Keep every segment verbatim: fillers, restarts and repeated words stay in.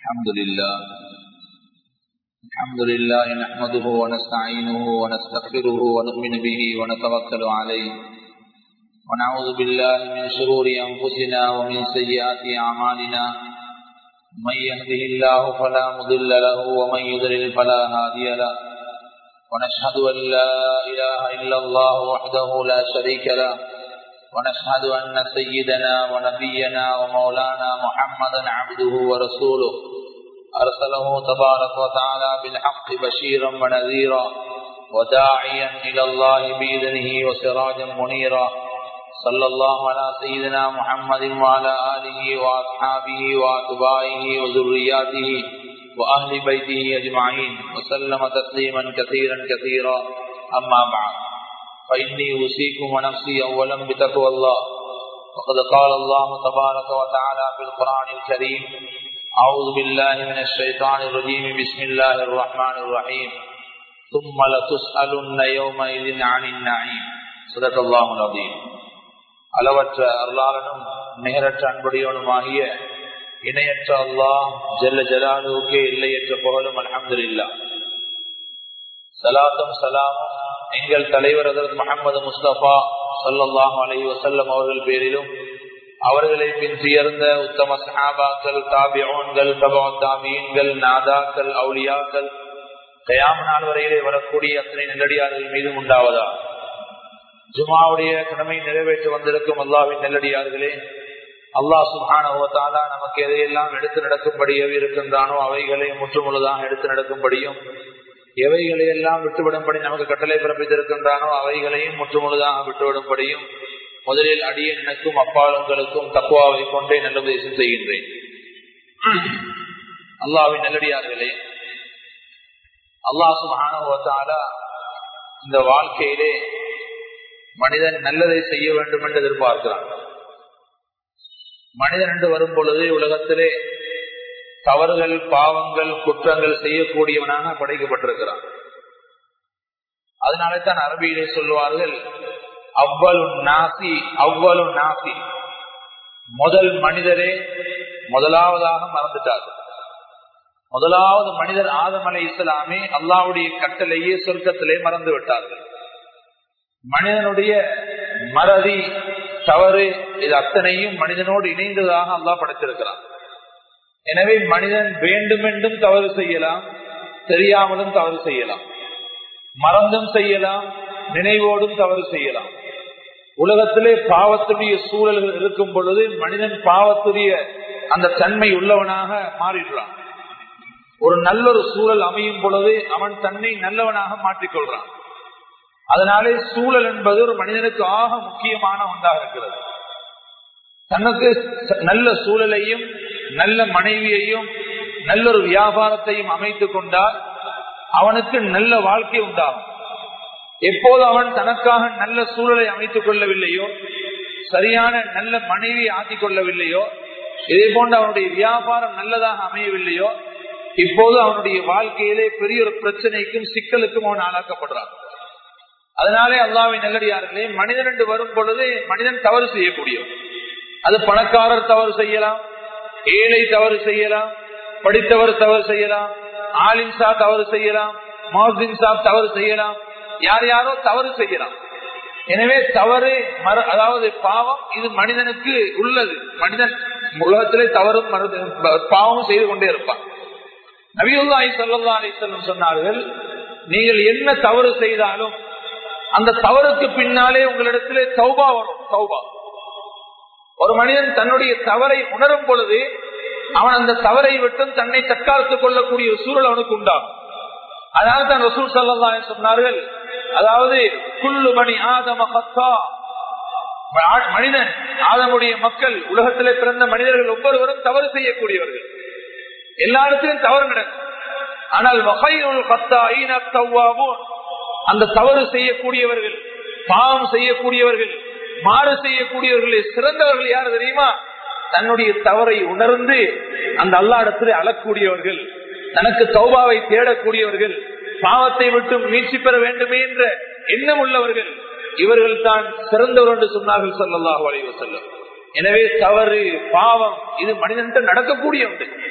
الحمد لله الحمد لله نحمده ونستعينه ونستغفره ونؤمن به ونتوكل عليه ونعوذ بالله من شرور أنفسنا ومن سيئات أعمالنا من يهده الله فلا مضل له ومن يضلل فلا هادي له ونشهد أن لا إله إلا الله وحده لا شريك له ونشهد أن سيدنا ونبينا ومولانا محمدا عبده ورسوله أرسله تبارك وتعالى بالحق بشيرا ونذيرا وداعيا إلى الله بإذنه وسراجا منيرا صلى الله على سيدنا محمد وعلى آله وأصحابه وأتباعه وذرياته وأهل بيته أجمعين وسلم تسليما كثيرا كثيرا أما بعد فإني أوصيكم ونفسي أولا بتقوى الله وقد قال الله تبارك وتعالى في القرآن الكريم أعوذ بالله من الشيطان الرجيم بسم الله الرحمن الرحيم ثم لتسألن يومئذ عن النعيم صدق الله العظيم. அளவற்ற அருளாளனும் நிகரற்ற அன்புடையவனுமாகிய இணையற்ற அல்லாஹ் ஜல்ல ஜலாலுவுக்கே இல்லையற்ற புகழும் அல்ஹம்துலில்லாஹ். ஸலாத்தும் ஸலாமும் எங்கள் தலைவர் ஹஜ்ரத் முஹம்மது முஸ்தபா ஸல்லல்லாஹு அலைஹி வஸல்லம் அவர்கள் பேரிலும் அவர்களை பின்தியர்ந்த உத்தம சஹாபாக்கள், தாபிஊன்கள், தபஅ தாபிஈன்கள், நாதாக்கள், அவுலியாக்கள், கியாமத் நாள் வரையிலே வரக்கூடிய அத்தனை நல்லடியார்கள் மீதும் உண்டாவதா. ஜுமாவுடைய கடமை நிறைவேற்ற வந்திருக்கும் அல்லாஹ்வின் நல்லடியார்களே, அல்லாஹ் சுப்ஹானஹு வ தஆலா நமக்கு எதையெல்லாம் எடுத்து நடக்கும்படியே இருக்கின்றானோ அவைகளை முற்றுமுழுதாக எடுத்து நடக்கும்படியும், எவைகளை எல்லாம் விட்டுவிடும்படி நமக்கு கட்டளை பிறப்பித்திருக்கின்றானோ அவைகளையும் முற்றுமுழுதாக விட்டுவிடும்படியும் முதலில் அடியே எனக்கும் அப்பாலுங்களுக்கும் தக்வாவை கொண்டே நல்ல உபதேசம் செய்கின்றேன். அல்லாஹ்வின் நல்லடியார்களே, அல்லாஹ் சுப்ஹானஹு வ தஆலா இந்த வாழ்க்கையிலே மனிதன் நல்லதை செய்ய வேண்டும் என்று எதிர்பார்க்கிறான். மனிதன் என்று வரும் பொழுது உலகத்திலே தவறுகள், பாவங்கள், குற்றங்கள் செய்யக்கூடியவனாக படைக்கப்பட்டிருக்கிறான். அதனாலே தான் அரபியிலே சொல்லுவார்கள், அவ்வளு நாசி அவ்வளு நாசி, முதல் மனிதரே முதலாவதாக மறந்துட்டார்கள். முதலாவது மனிதர் ஆதம் அலைஹிஸ்ஸலாமே அல்லாஹ்வுடைய கட்டளையே சொர்க்கத்திலே மறந்து விட்டார்கள். மனிதனுடைய மறதி, தவறு, இது அத்தனையும் மனிதனோடு இணைந்ததாக அல்லாஹ் படைத்திருக்கிறான். எனவே மனிதன் வேண்டுமென்றும் தவறு செய்யலாம், தெரியாமலும் தவறு செய்யலாம், மறந்தும் செய்யலாம், நினைவோடும் தவறு செய்யலாம். உலகத்திலே பாவத்துடைய சூழல்கள் இருக்கும் பொழுது மனிதன் பாவத்துடைய அந்த தன்மை உள்ளவனாக மாறிடுறான். ஒரு நல்லொரு சூழல் அமையும் பொழுது அவன் தன்னை நல்லவனாக மாற்றிக்கொள்றான். அதனாலே சூழல் என்பது ஒரு மனிதனுக்கு ஆக முக்கியமான ஒன்றாக இருக்கிறது. தனக்கு நல்ல சூழலையும் நல்ல மனைவியையும் நல்லொரு வியாபாரத்தையும் அமைத்துக் கொண்டால் அவனுக்கு நல்ல வாழ்க்கை உண்டாகும். எப்போது அவன் தனக்காக நல்ல சூழலை அமைத்துக் கொள்ளவில்லையோ, சரியான நல்ல மனைவியை ஆக்கிக் கொள்ளவில்லையோ, இதே போன்று அவனுடைய வியாபாரம் நல்லதாக அமையவில்லையோ, இப்போது அவனுடைய வாழ்க்கையிலே பெரிய ஒரு பிரச்சனைக்கும் சிக்கலுக்கும் அவன் ஆளாக்கப்படுறான். அதனாலே அல்லாஹ்வின் நல்லடியார்களே, மனிதன் என்று வரும் பொழுது மனிதன் தவறு செய்யக்கூடியவன். அது பணக்காரர் தவறு செய்யலாம், ஏழை தவறு செய்யலாம், படித்தவர் தவறு செய்யலாம், ஆலிம் சா தவறு செய்யலாம், மௌசின் சாப் தவறு செய்யலாம், யார் யாரோ தவறு செய்யலாம். எனவே தவறு, அதாவது பாவம், இது மனிதனுக்கு உள்ளது. மனிதன் உலகத்திலே தவறும் பாவமும் செய்து கொண்டே இருப்பான். நபியுல்லாஹி ஸல்லல்லாஹு அலைஹி வஸல்லம் சொன்னார்கள், நீங்கள் என்ன தவறு செய்தாலும் அந்த தவறுக்கு பின்னாலே உங்களிடத்திலே தௌபா வரும். தௌபா, ஒரு மனிதன் தன்னுடைய தவறை உணரும் பொழுது அவன் அந்த தவறை விட்டும் தன்னை தற்காத்துக் கொள்ளக்கூடிய சூழல் அவனுக்கு உண்டாகும். அதனால தான் ரசூல் ஸல்லல்லாஹு அலைஹி வஸல்லம் சொன்னார்கள், அதாவது குல்லு பனி ஆதம கத்தா, மனிதன் ஆதமுடைய மக்கள், உலகத்திலே பிறந்த மனிதர்கள் ஒவ்வொருவரும் தவறு செய்யக்கூடியவர்கள். எல்லா இடத்திலும் தவறு நடக்கும். ஆனால் வகையுல் கத்தாயின தவ்வாபூன், அந்த தவறு செய்யக்கூடியவர்கள், பாவம் செய்யக்கூடியவர்கள், மாறு செய்யக்கூடியவர்களே சிறந்தவர்கள் யார் தெரியுமா? தன்னுடைய தவறை உணர்ந்து அந்த அல்லாஹ் இடத்திலே அழக்கூடியவர்கள், தனக்கு தௌபாவை தேடக்கூடியவர்கள், பாவத்தை விட்டு மீட்சி பெற வேண்டுமே என்ற எண்ணம் உள்ளவர்கள், இவர்கள் தான் சிறந்தவர் என்று சொன்னார்கள் ஸல்லல்லாஹு அலைஹி வஸல்லம். எனவே தவறு, பாவம் இது மனிதன் நடக்கக்கூடிய ஒன்று.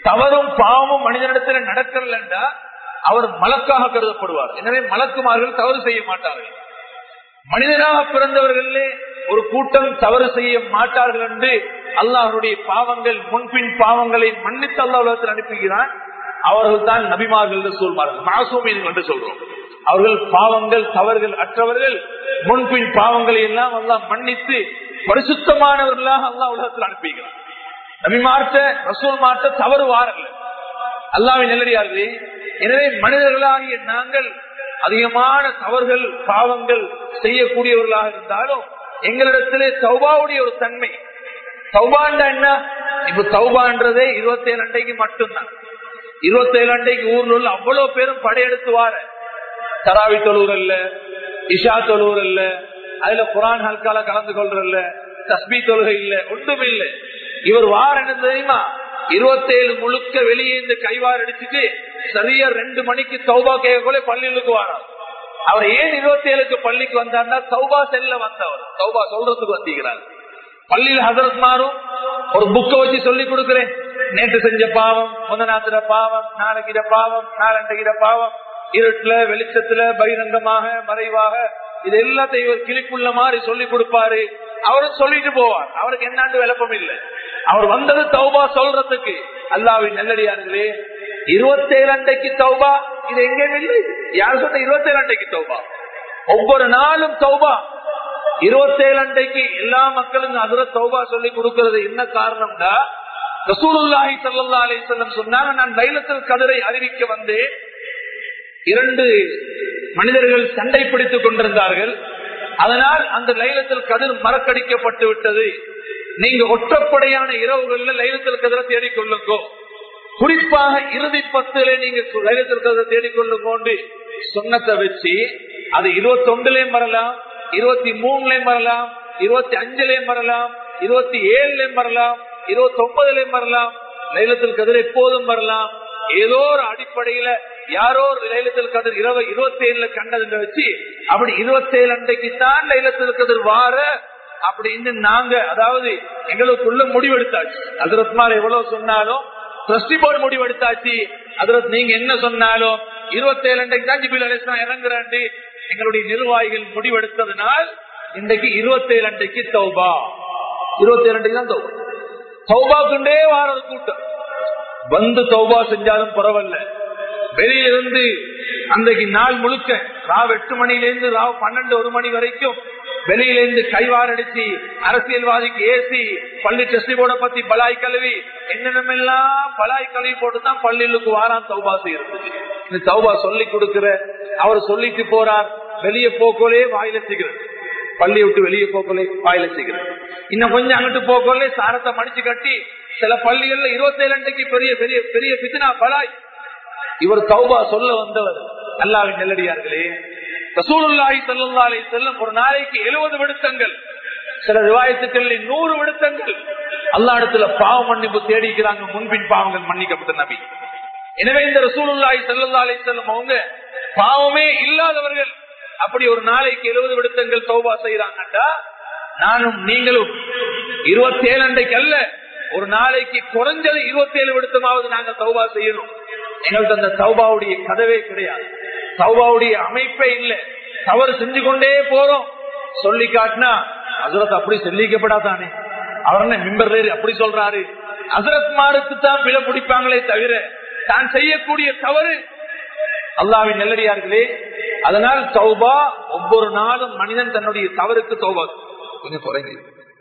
தவறும் பாவமும் மனிதனிடத்துல நடக்கலண்டா அவர் மலக்காக கருதப்படுவார். எனவே மலக்குமார்கள் தவறு செய்ய மாட்டார்கள். மனிதனாக பிறந்தவர்களே ஒரு கூட்டம் தவறு செய்ய மாட்டார்கள் என்று அல்லாஹ்வுடைய பாவங்கள் முன்பின் பாவங்களை மன்னித்து அல்லாஹ் உலகத்தில் அனுப்புகிறான். அவர்கள் தான் நபிமார்கள் என்று சொல்வார்கள், மாசூமீன் என்று சொல்றோம். அவர்கள் பாவங்கள் தவறுகள் அற்றவர்கள், முன்பின் பாவங்களை எல்லாம் அல்லாஹ் மன்னித்து பரிசுத்தமானவர்களாக அல்லாஹ் உலகத்தில் அனுப்புகிறான். நபிமார்ட்ட ரசூல் மார்ட்ட தவறு வாரல்ல, அல்லாஹ்வின் நல்லடியார்களே. எனவே மனிதர்களாகிய நாங்கள் அதிகமான தவறுகள் பாவங்கள் செய்யக்கூடியவர்களாக இருந்தாலும் எங்களிடத்திலே தௌபாவுடைய ஒரு தன்மை. தௌபாண்டா என்ன? இப்ப தௌபான்றதே இருபத்தி ஏழு அண்டைக்கு மட்டும்தான். இருபத்தி ஏழு அண்டைக்கு ஊர்ல உள்ள அவ்வளவு பேரும் படையெடுத்து வார தராவி தொழுவுறல்ல, இஷா தொழுவுறல்ல, அதுல குரான் ஹல்கால கலந்து கொள்றல்ல, தஸ்பீ தொழுகை இல்ல, ஒன்றும் இல்லை. இவர் வார என்ன தெரியுமா? இருபத்தி ஏழு முழுக்க வெளியே இந்த கைவார் அடிச்சுட்டு சரியா ரெண்டு மணிக்கு தௌபா கேட்கல பள்ளிகளுக்கு வாரார். அவர் ஏன் இருபத்தி ஏழுக்கு பள்ளிக்கு வந்தார்னா தௌபா செல்ல வந்தவர், தௌபா சொல்றதுக்கு வந்திருக்கிறார். பள்ளியில் ஹசரத் மாறும் ஒரு புக்கை வச்சு சொல்லி கொடுக்கிறேன். நேற்று செஞ்ச பாவம், முதநாத்திர பாவம், நாளைக்கிற பாவம், நாளண்டைக்கிற பாவம், இருட்டுல வெளிச்சத்துல பகிரங்கமாக மறைவாக இது எல்லாத்தையும் இவர் கிளிப்புள்ள மாதிரி சொல்லி கொடுப்பாரு. அவரும் சொல்லிட்டு போவார். அவருக்கு என்னாண்டு விளப்பம் இல்லை. அவர் வந்தது தௌபா சொல்றதுக்கு. அல்லாஹ்வின் நல்லடியார்களே, இருபத்தி ஏழு அண்டைக்கு தௌபா இது எங்கேயும் இல்லை. யார் சொன்ன இருபத்தி ஏழு அண்டைக்கு தௌபா? ஒவ்வொரு நாளும் தௌபா. இருபத்தி ஏழு அண்டைக்கு எல்லா மக்களும் ஹஜ்ரத் தௌபா சொல்லி கொடுக்கிறது என்ன காரணம்னா, ரசூலுல்லாஹி ஸல்லல்லாஹு அலைஹி வஸல்லம் சொன்னாங்க, நான் லைலத்துல் கத்ரை அறிவிக்க வந்தேன். இரண்டு மனிதர்கள் சண்டை பிடித்துக் கொண்டிருந்தார்கள். அதனால் அந்த லைலத்துல் கத்ர் மறக்கடிக்கப்பட்டு விட்டது. நீங்க ஒற்றப்படையான இரவுகள்ல லைலத்துல் கத்ரை தேடிக்கொள்ளுங்கோ, குறிப்பாக இறுதி பத்துல நீங்க லைலத்துல் கத்ரை தேடிக்கொள்ளுங்கோண்டு சொன்னதை வச்சு அது இருபத்தி ஒன்றுலயும் வரலாம், இருபத்தி மூணுலயும் வரலாம், இருபத்தி அஞ்சுலயும் வரலாம், இருபத்தி ஏழுலயும் வரலாம், இருபத்தி ஒன்பதுலயும் வரலாம். லைலத்துல் கத்ர் எப்போதும் வரலாம். ஏதோ ஒரு அடிப்படையில யாரோ லைலத்துல் கத்ர் இரவு இருபத்தி ஏழுல கண்டது வச்சு அப்படி இருபத்தி ஏழு அன்றைக்கு தான் லைலத்துல் கத்ர் வார அப்படின்னு நாங்க அதாவது எங்களுக்குள்ள முடிவெடுத்தாச்சு. ஹஜ்ரத்மார் எவ்வளவு சொன்னாலும் ட்ரஸ்டி போர்டு முடிவெடுத்தாச்சு. ஹஜ்ரத் நீங்க என்ன சொன்னாலும் இருபத்தி ஏழு அன்றைக்கு தான் ஜிப்ரீல் அலைஹிஸ்ஸலாம் இறங்குறாண்டு எங்களுடைய நிர்வாகிகள் முடிவெடுத்ததுனால் இன்றைக்கு இருபத்தி ஏழு அன்றைக்கு தௌபா. இருபத்தி ஏழு அன்றைக்கு தான் தௌபா. தௌபாக்குண்டே வார ஒரு கூட்டம் வந்து தௌபா செஞ்சாலும் பரவாயில்ல. வெளியிலிருந்து அன்றைக்கு நாள் முழுக்க ராவ் எட்டு மணியிலிருந்து ராவ் பன்னெண்டு ஒரு மணி வரைக்கும் வெளியிலிருந்து கைவாரடிச்சு அரசியல்வாதிக்கு ஏசி பள்ளி டெஸ்டி போர்டை பத்தி பலாய் கழுவி என்னென்னமெல்லாம் பலாய் கழுவி போட்டுதான் பள்ளிகளுக்கு வாரான் தௌபா செய்யறது. இந்த தௌபா சொல்லி கொடுக்கிற அவர் சொல்லிட்டு போறார். வெளியே போக்கோலே வாயில செய்கிறது, பள்ளியை விட்டு வெளியே போக்கோலே வாயில செய்கிறது. இன்னும் கொஞ்சம் அங்கிட்டு போக்கோலே சாரத்தை மடிச்சு கட்டி சில பள்ளிகள்ல இருபத்தி ஏழு அன்றைக்கு பெரிய பெரிய பெரிய பித்னா பலாய். இவர் தௌபா சொல்ல வந்தவர். அல்லாஹ்வின் நல்லடியார்களே, ரசூலுல்லாஹி ஸல்லல்லாஹு அலைஹி வஸல்லம் ஒரு நாளைக்கு எழுபது விடுத்தங்கள், சில ரிவாயத்துக்களில் நூறு விடுத்தங்கள் அல்லாஹ் இடத்துல பாவ மன்னிப்பு தேடிக்கிறாங்க. முன்பின் பாவங்கள் மன்னிக்கப்பட்ட நபி. எனவே இந்த ரசூலுல்லாஹி ஸல்லல்லாஹு அலைஹி வஸல்லம் அவங்க பாவமே இல்லாதவர்கள். அப்படி ஒரு நாளைக்கு எழுபது விடுத்தங்கள் தௌபா செய்யறாங்கடா, நானும் நீங்களும் இருபத்தி ஏழு அன்றைக்கு அல்ல, ஒரு நாளைக்கு குறைஞ்சது இருபத்தி ஏழு விடுத்தமாவது நாங்க தௌபா செய்யணும். எங்கள்கிட்ட அந்த தௌபாவுடைய கதவே கிடையாது, தௌபாவுடைய அமைப்பே இல்லை. தவறு செஞ்சு கொண்டே போறோம். சொல்லி காட்டினா ஹஜ்ரத் அப்படி சொல்லிக்கப்படாதானே, அவர் என்ன மிம்பர் அப்படி சொல்றாரு, ஹஜ்ரத் மாருக்கு தான் பிழை பிடிப்பாங்களே தவிர தான் செய்யக்கூடிய தவறு. அல்லாஹ்வின் நல்லடியார்களே, அதனால் தௌபா ஒவ்வொரு நாளும் மனிதன் தன்னுடைய தவறுக்கு தௌபா கொஞ்சம் குறைங்க.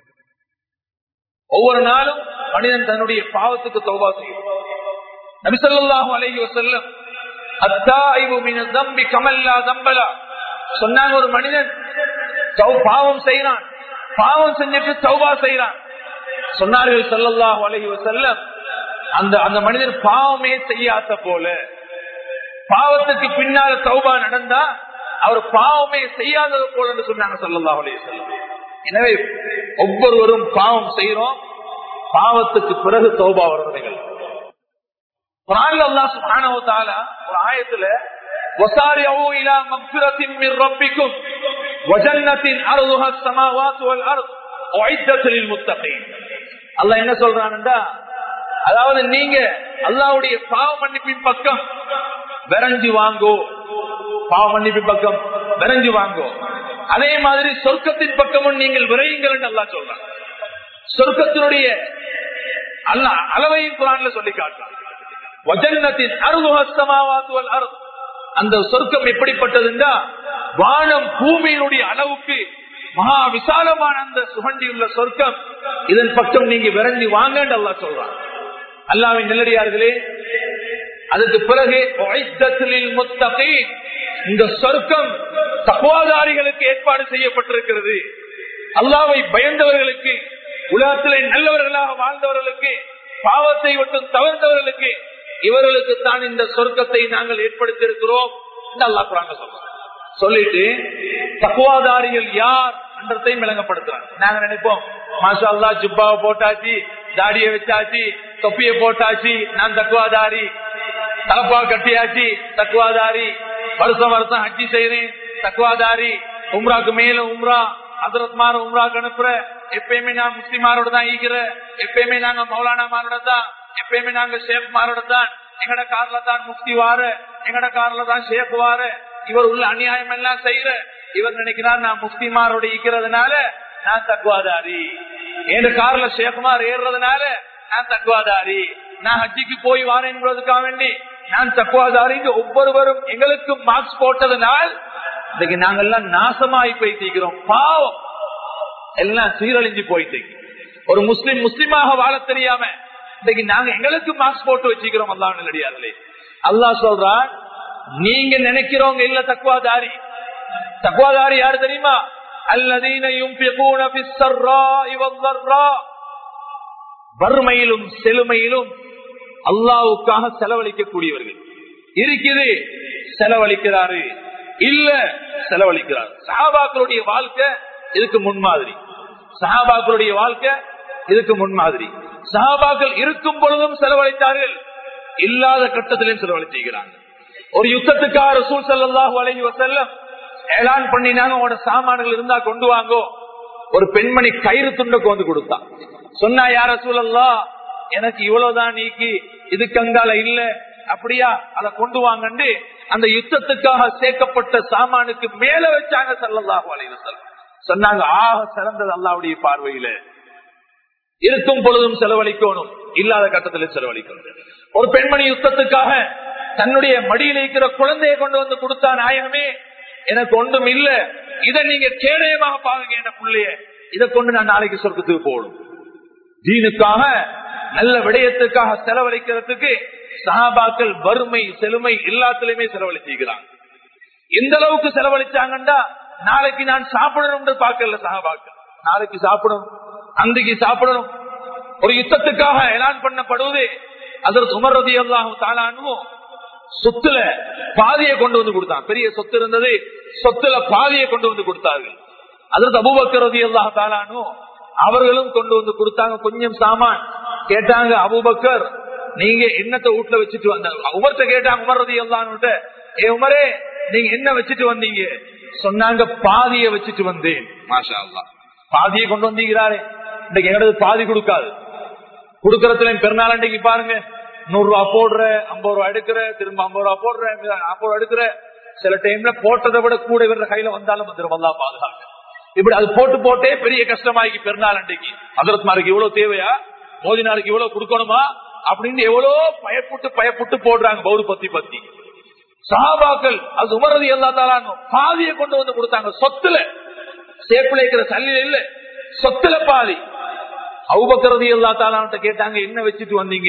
ஒவ்வொரு நாளும் மனிதன் தன்னுடைய பாவத்துக்கு தௌபா செய்யும். நபி ஸல்லல்லாஹு அலைஹி வஸல்லம் அத்தாயிபு மின ஸம்பி கமல்லா ஸம்பலா சொன்னாங்க. ஒரு மனிதன் பாவம் செய்யறான், பாவம் செஞ்சுட்டு தௌபா செய்யறான். சொன்னார்கள் ஸல்லல்லாஹு அலைஹி வஸல்லம், அந்த அந்த மனிதன் பாவமே செய்யாத போல. பாவத்துக்கு பின்னால தௌபா நடந்தா அவர் பாவமே செய்யாதது போல என்று சொன்னாங்க ஸல்லல்லாஹு அலைஹி வஸல்லம். எனவே ஒவ்வொருவரும் பாவம் செய்யறோம், பாவத்துக்கு பிறகு தௌபா வருவர்கள். குர்ஆன்ல அல்லாஹ் சுப்ஹானஹு வ தஆலா ஒரு ஆயத்துல வஸாரிஉ இலா மக்ஃபிரத்தின் மின் ரப்பிக்கும் வ ஜன்னத்தின் அர்துஹா ஸ்-ஸமாவாத்து வல் அர்த் உஇத்தத் லில் முத்தகீன். அல்லாஹ் என்ன சொல்றான்டா, அதாவது நீங்க அல்லாஹ்வுடைய பாவ மன்னிப்பின் பக்கம் விரைஞ்சு வாங்கோ, பாவ மன்னிப்பின் பக்கம் விரைஞ்சு வாங்கோ. அதே மாதிரி சொர்க்கத்தின் பக்கமும் நீங்கள் விரையுங்கள் என்று அல்லாஹ் சொல்றான். சொர்க்கத்தினுடைய அல்லாஹ் அளவையும் குர்ஆன்ல சொல்லி காட்டுறான். வஜன்னத்தின் அருகுஹஸ்ஸமாவாத்து வல் அர்த், அந்த சொர்க்கம் எப்படிப்பட்டதுன்னா வானம் பூமியினுடைய அளவுக்கு மகா விசாலமான அந்த சுகண்டியுள்ள சொர்க்கம். இதன் பக்கம் நீங்க விரைஞ்சு வாங்க அல்லாஹ் சொல்றான். அல்லாஹ்வின் நல்லடியார்களே, அதுக்கு பிறகு இந்த சொர்க்கம் தக்வாதாரிகளுக்கு ஏற்பாடு செய்யப்பட்டிருக்கிறது. அல்லாஹ்வை பயந்தவர்களுக்கு, உலகத்திலே நல்லவர்களாக வாழ்ந்தவர்களுக்கு, பாவத்தை விட்டு தவிர்த்தவர்களுக்கு, இவர்களுக்கு தான் இந்த சொர்க்கத்தை நாங்கள் ஏற்படுத்தியிருக்கிறோம் என்று அல்லாஹ் குர்ஆன்ல சொல்றான். சொல்லிட்டு தக்வாதாரிகள் யார் என்றதையும் விளங்கப்படுத்துறாங்க. நாங்க நினைப்போம் மாஷா அல்லாஹ் ஜுப்பாவை போட்டாச்சு, தாடியை வச்சாச்சு, தொப்பியை போட்டாச்சு, நான் தக்வாதாரி, தலப்பா கட்டியாச்சு தக்வாதாரி, வருஷம் வருஷம் ஹஜ்ஜி செய்யறேன் தக்வாதாரி, உம்ராக்கு மேல உம்ரா, ஹஜ்ரத்மார உம்ராக்கு அனுப்புற, எப்பயுமே நான் முஸ்லிமாரோட தான் ஈகிற, எப்பயுமே நாங்க மௌலானா மாரோட தான், எப்பயுமே நாங்க ஷேக் மாரோட தான், எங்கட கார்ல தான் முஃப்தி வார, எங்கட கார்ல தான் ஷேக் வார, இவர் உள்ள அநியாயம் எல்லாம் செய்யற, இவர் நினைக்கிறார் நான் முஃப்திமாரோட ஈக்கிறதுனால நான் தக்வாதாரி, என் கார்ல ஷேக்மார் ஏறுறதுனால நான் தக்வாதாரி, நான் ஹஜ்ஜிக்கு போய் வாரேன் என்பதற்காக வேண்டி நான் தக்வாதாரி. ஒவ்வொருவரும் எங்களுக்கு மார்க்ஸ் போட்டதுனால் இன்னைக்கு நாங்கெல்லாம் நாசமாயி போயிட்டிருக்கிறோம். பாவம் எல்லாம் சீரழிஞ்சு போயிட்டு, ஒரு முஸ்லிம் முஸ்லிமாக வாழ தெரியாம இன்னைக்கு நாங்க எங்களுக்கு மார்க்ஸ் போட்டு வச்சுக்கிறோம். அல்லாஹ் நல்லடியார்களே, அல்லாஹ் சொல்றான், நீங்க நினைக்கிறவங்க இல்ல தக்வாதாரி. தக்வாதாரி யாரு தெரியுமா? அல்லதீன யுன்ஃபிகூன ஃபிஸ் ஸர்ராஇ வல்-ضர்ரா, வறுமையிலும் செழுமையிலும் அல்லாஹ்வுக்காக செலவழிக்கக்கூடியவர்கள். இருக்குது செலவழிக்கிறாரு, இல்ல செலவழிக்கிறார். சஹாபாக்களுடைய வாழ்க்கை இதுக்கு முன்மாதிரி. சஹாபாக்களுடைய வாழ்க்கை இதுக்கு முன்மாதிரி. சஹாபாக்கள் இருக்கும் பொழுதும் செலவழித்தார்கள், இல்லாத கட்டத்திலும் செலவழிச்சுக்கிறாங்க. ஒரு யுத்தத்துக்காக ரசூல் ஸல்லல்லாஹு அலைஹி வஸல்லம் ஏலான் பண்ணினாங்க, உங்களோட சாமான்கள் இருந்தா கொண்டு வாங்கோ. ஒரு பெண்மணி கயிறு துண்டை கொண்டு கொடுத்தா. சொன்னா, யா ரசூலல்லாஹ், எனக்கு இவ்வளவுதான் நீக்கி, இதுக்கு அங்கால இல்ல, அப்படியா, அதை கொண்டு வாங்கன்னு அந்த யுத்தத்துக்காக சேர்க்கப்பட்ட சாமானுக்கு மேல வச்சாங்க ஸல்லல்லாஹு அலைஹி வஸல்லம். சொன்னாங்க, ஆக சிறந்தது அல்லாஹ்வுடைய பார்வையில. இருக்கும் பொழுதும் செலவழிக்கணும், இல்லாத கட்டத்திலும் செலவழிக்கணும். ஒரு பெண்மணி யுத்தத்துக்காக தன்னுடைய மடியில் இருக்கிற குழந்தையை கொண்டு வந்து கொடுத்தா, நாயகமே எனக்கு ஒன்றும் இல்ல, இதை நீங்க கேடயமாக பாருங்க, என்ன பிள்ளைய, இதை கொண்டு நான் நாளைக்கு சொர்க்கத்துக்கு போகணும். தீனுக்காக, நல்ல விடயத்துக்காக செலவழிக்கிறதுக்கு சஹாபாக்கள் வறுமை செழுமை எல்லாத்திலுமே செலவழிச்சிருக்கிறாங்க. எந்த அளவுக்கு செலவழிச்சாங்கன்னா, நாளைக்கு நான் சாப்பிடணும் பார்க்கல சஹாபாக்கள், நாளைக்கு சாப்பிடணும், அன்றைக்கு சாப்பிடணும். ஒரு யுத்தத்துக்காக எலான் பண்ணப்படுவது, அதற்கு உமர் ரலியல்லாஹு தஆலா அன்ஹு சொத்துல பாதியை கொண்டு வந்து கொடுத்தாங்க. பெரிய சொத்து இருந்தது, சொத்துல பாதியை கொண்டு வந்து கொடுத்தார்கள். அதற்கு அபூபக்கர் ரலியல்லாஹு தஆலா அன்ஹு அவர்களும் கொண்டு வந்து கொடுத்தாங்க. கொஞ்சம் சாமான் கேட்டாங்க, அபூபக்கர் நீங்க என்னத்தை வீட்டுல வச்சுட்டு வந்தாங்க. உமர்கிட்ட கேட்டாங்க, உமர் ரலியல்லாஹு அன்ஹு, ஏ உமரே நீங்க என்ன வச்சுட்டு வந்தீங்க? சொன்னாங்க, பாதியை வச்சுட்டு வந்தேன். மாஷா அல்லாஹ், பாதியை கொண்டு வந்தீங்கிறாரே, இன்னைக்கு எங்களுக்கு பாதி கொடுக்காது. கொடுக்கறதுல பெருநாள் அன்றைக்கு பாருங்க, நூறு ரூபா போடுற, ஐம்பது ரூபா எடுக்கிற, திரும்ப ஐம்பது ரூபா போடுற, நாற்பது ரூபா எடுக்கிற, சில டைம்ல போட்டதை விட கூட இவர கையில வந்தாலும் வந்துடும். அல்லா பாதுகாக்க. இப்படி அது போட்டு போட்டே பெரிய கஷ்டமாக்கி பெருநாள் அன்றைக்கு ஹஜ்ரத்மாருக்கு இவ்வளவு தேவையா, மோதினாருக்கு இவ்வளவு கொடுக்கணுமா அப்படின்னு எவ்வளவு பயப்புட்டு பயப்புட்டு போடுறாங்க. பௌரு பத்தி பத்தி சஹாபாக்கள் அது உமர் ரலியல்லாஹு தஆலா பாதியை கொண்டு வந்து கொடுத்தாங்க. சொத்துல சேப்பில் இருக்கிற சல்லில இல்ல, சொத்துல பாதி. அபூபக்கர் ரலியல்லாஹு தஆலா கேட்டாங்க, என்ன வச்சுட்டு வந்தீங்க?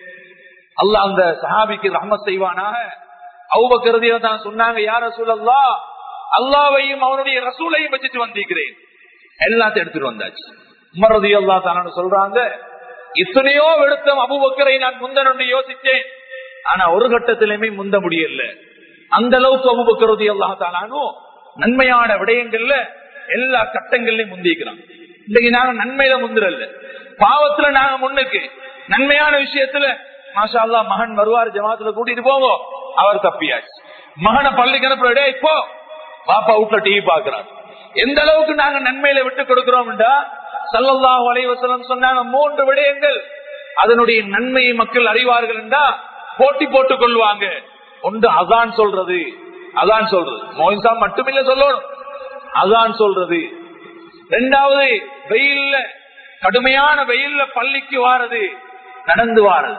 அல்லாஹ் அந்த சஹாபிக்கு ரஹ்மத் செய்வானாக. அபூபக்கர் ரலியல்லாஹு தஆலா சொன்னாங்க, யா ரசூலல்லாஹ், அல்லாஹ்வையும் அவனுடைய ரசூலையும் வச்சுட்டு வந்திருக்கிறேன். எல்லாத்தையும் எடுத்துட்டு வந்தாச்சு. உமர் ரலியல்லாஹு தஆலா சொல்றாங்க, இத்தனையோ விடுத்தம் அபூபக்கரை நான் முந்தனு யோசித்தேன், ஆனா ஒரு கட்டத்திலுமே முந்த முடியல. அந்த அளவுக்கு அபூபக்கர் ரலியல்லாஹு தஆலா நன்மையான விடயங்கள்ல எல்லா கட்டங்கள்லயும் முந்திக்கிறான். இன்னைக்கு நாங்க நன்மையில முந்திரல்ல, பாவத்துல நாங்க முன்னுக்கு, நன்மையான விஷயத்துல மாஷா அல்லாஹ் மகன் வருவார், ஜமாத்துல கூட்டிட்டு போவோம், அவர் தப்பியாச்சு. மகனை பள்ளிக்கு அனுப்புற, இப்போ பாப்பா வீட்டுல டிவி பாக்குறாரு. எந்த அளவுக்கு நாங்க நன்மையில விட்டு கொடுக்கிறோம், ஸல்லல்லாஹு அலைஹி வஸல்லம் சொன்னாங்க, மூன்று விடயங்கள் அதனுடைய நன்மையை மக்கள் அறிவார்கள் என்றா போட்டி போட்டுக் கொள்வாங்க. ஒன்று அதான் சொல்றது, அதான் சொல்றது மோயின்சா மட்டுமில்ல சொல்லணும், அதான் சொல்றது. இரண்டாவது வெயில்ல, கடுமையான வெயில்ல பள்ளிக்கு வாரது, நடந்து வாரது.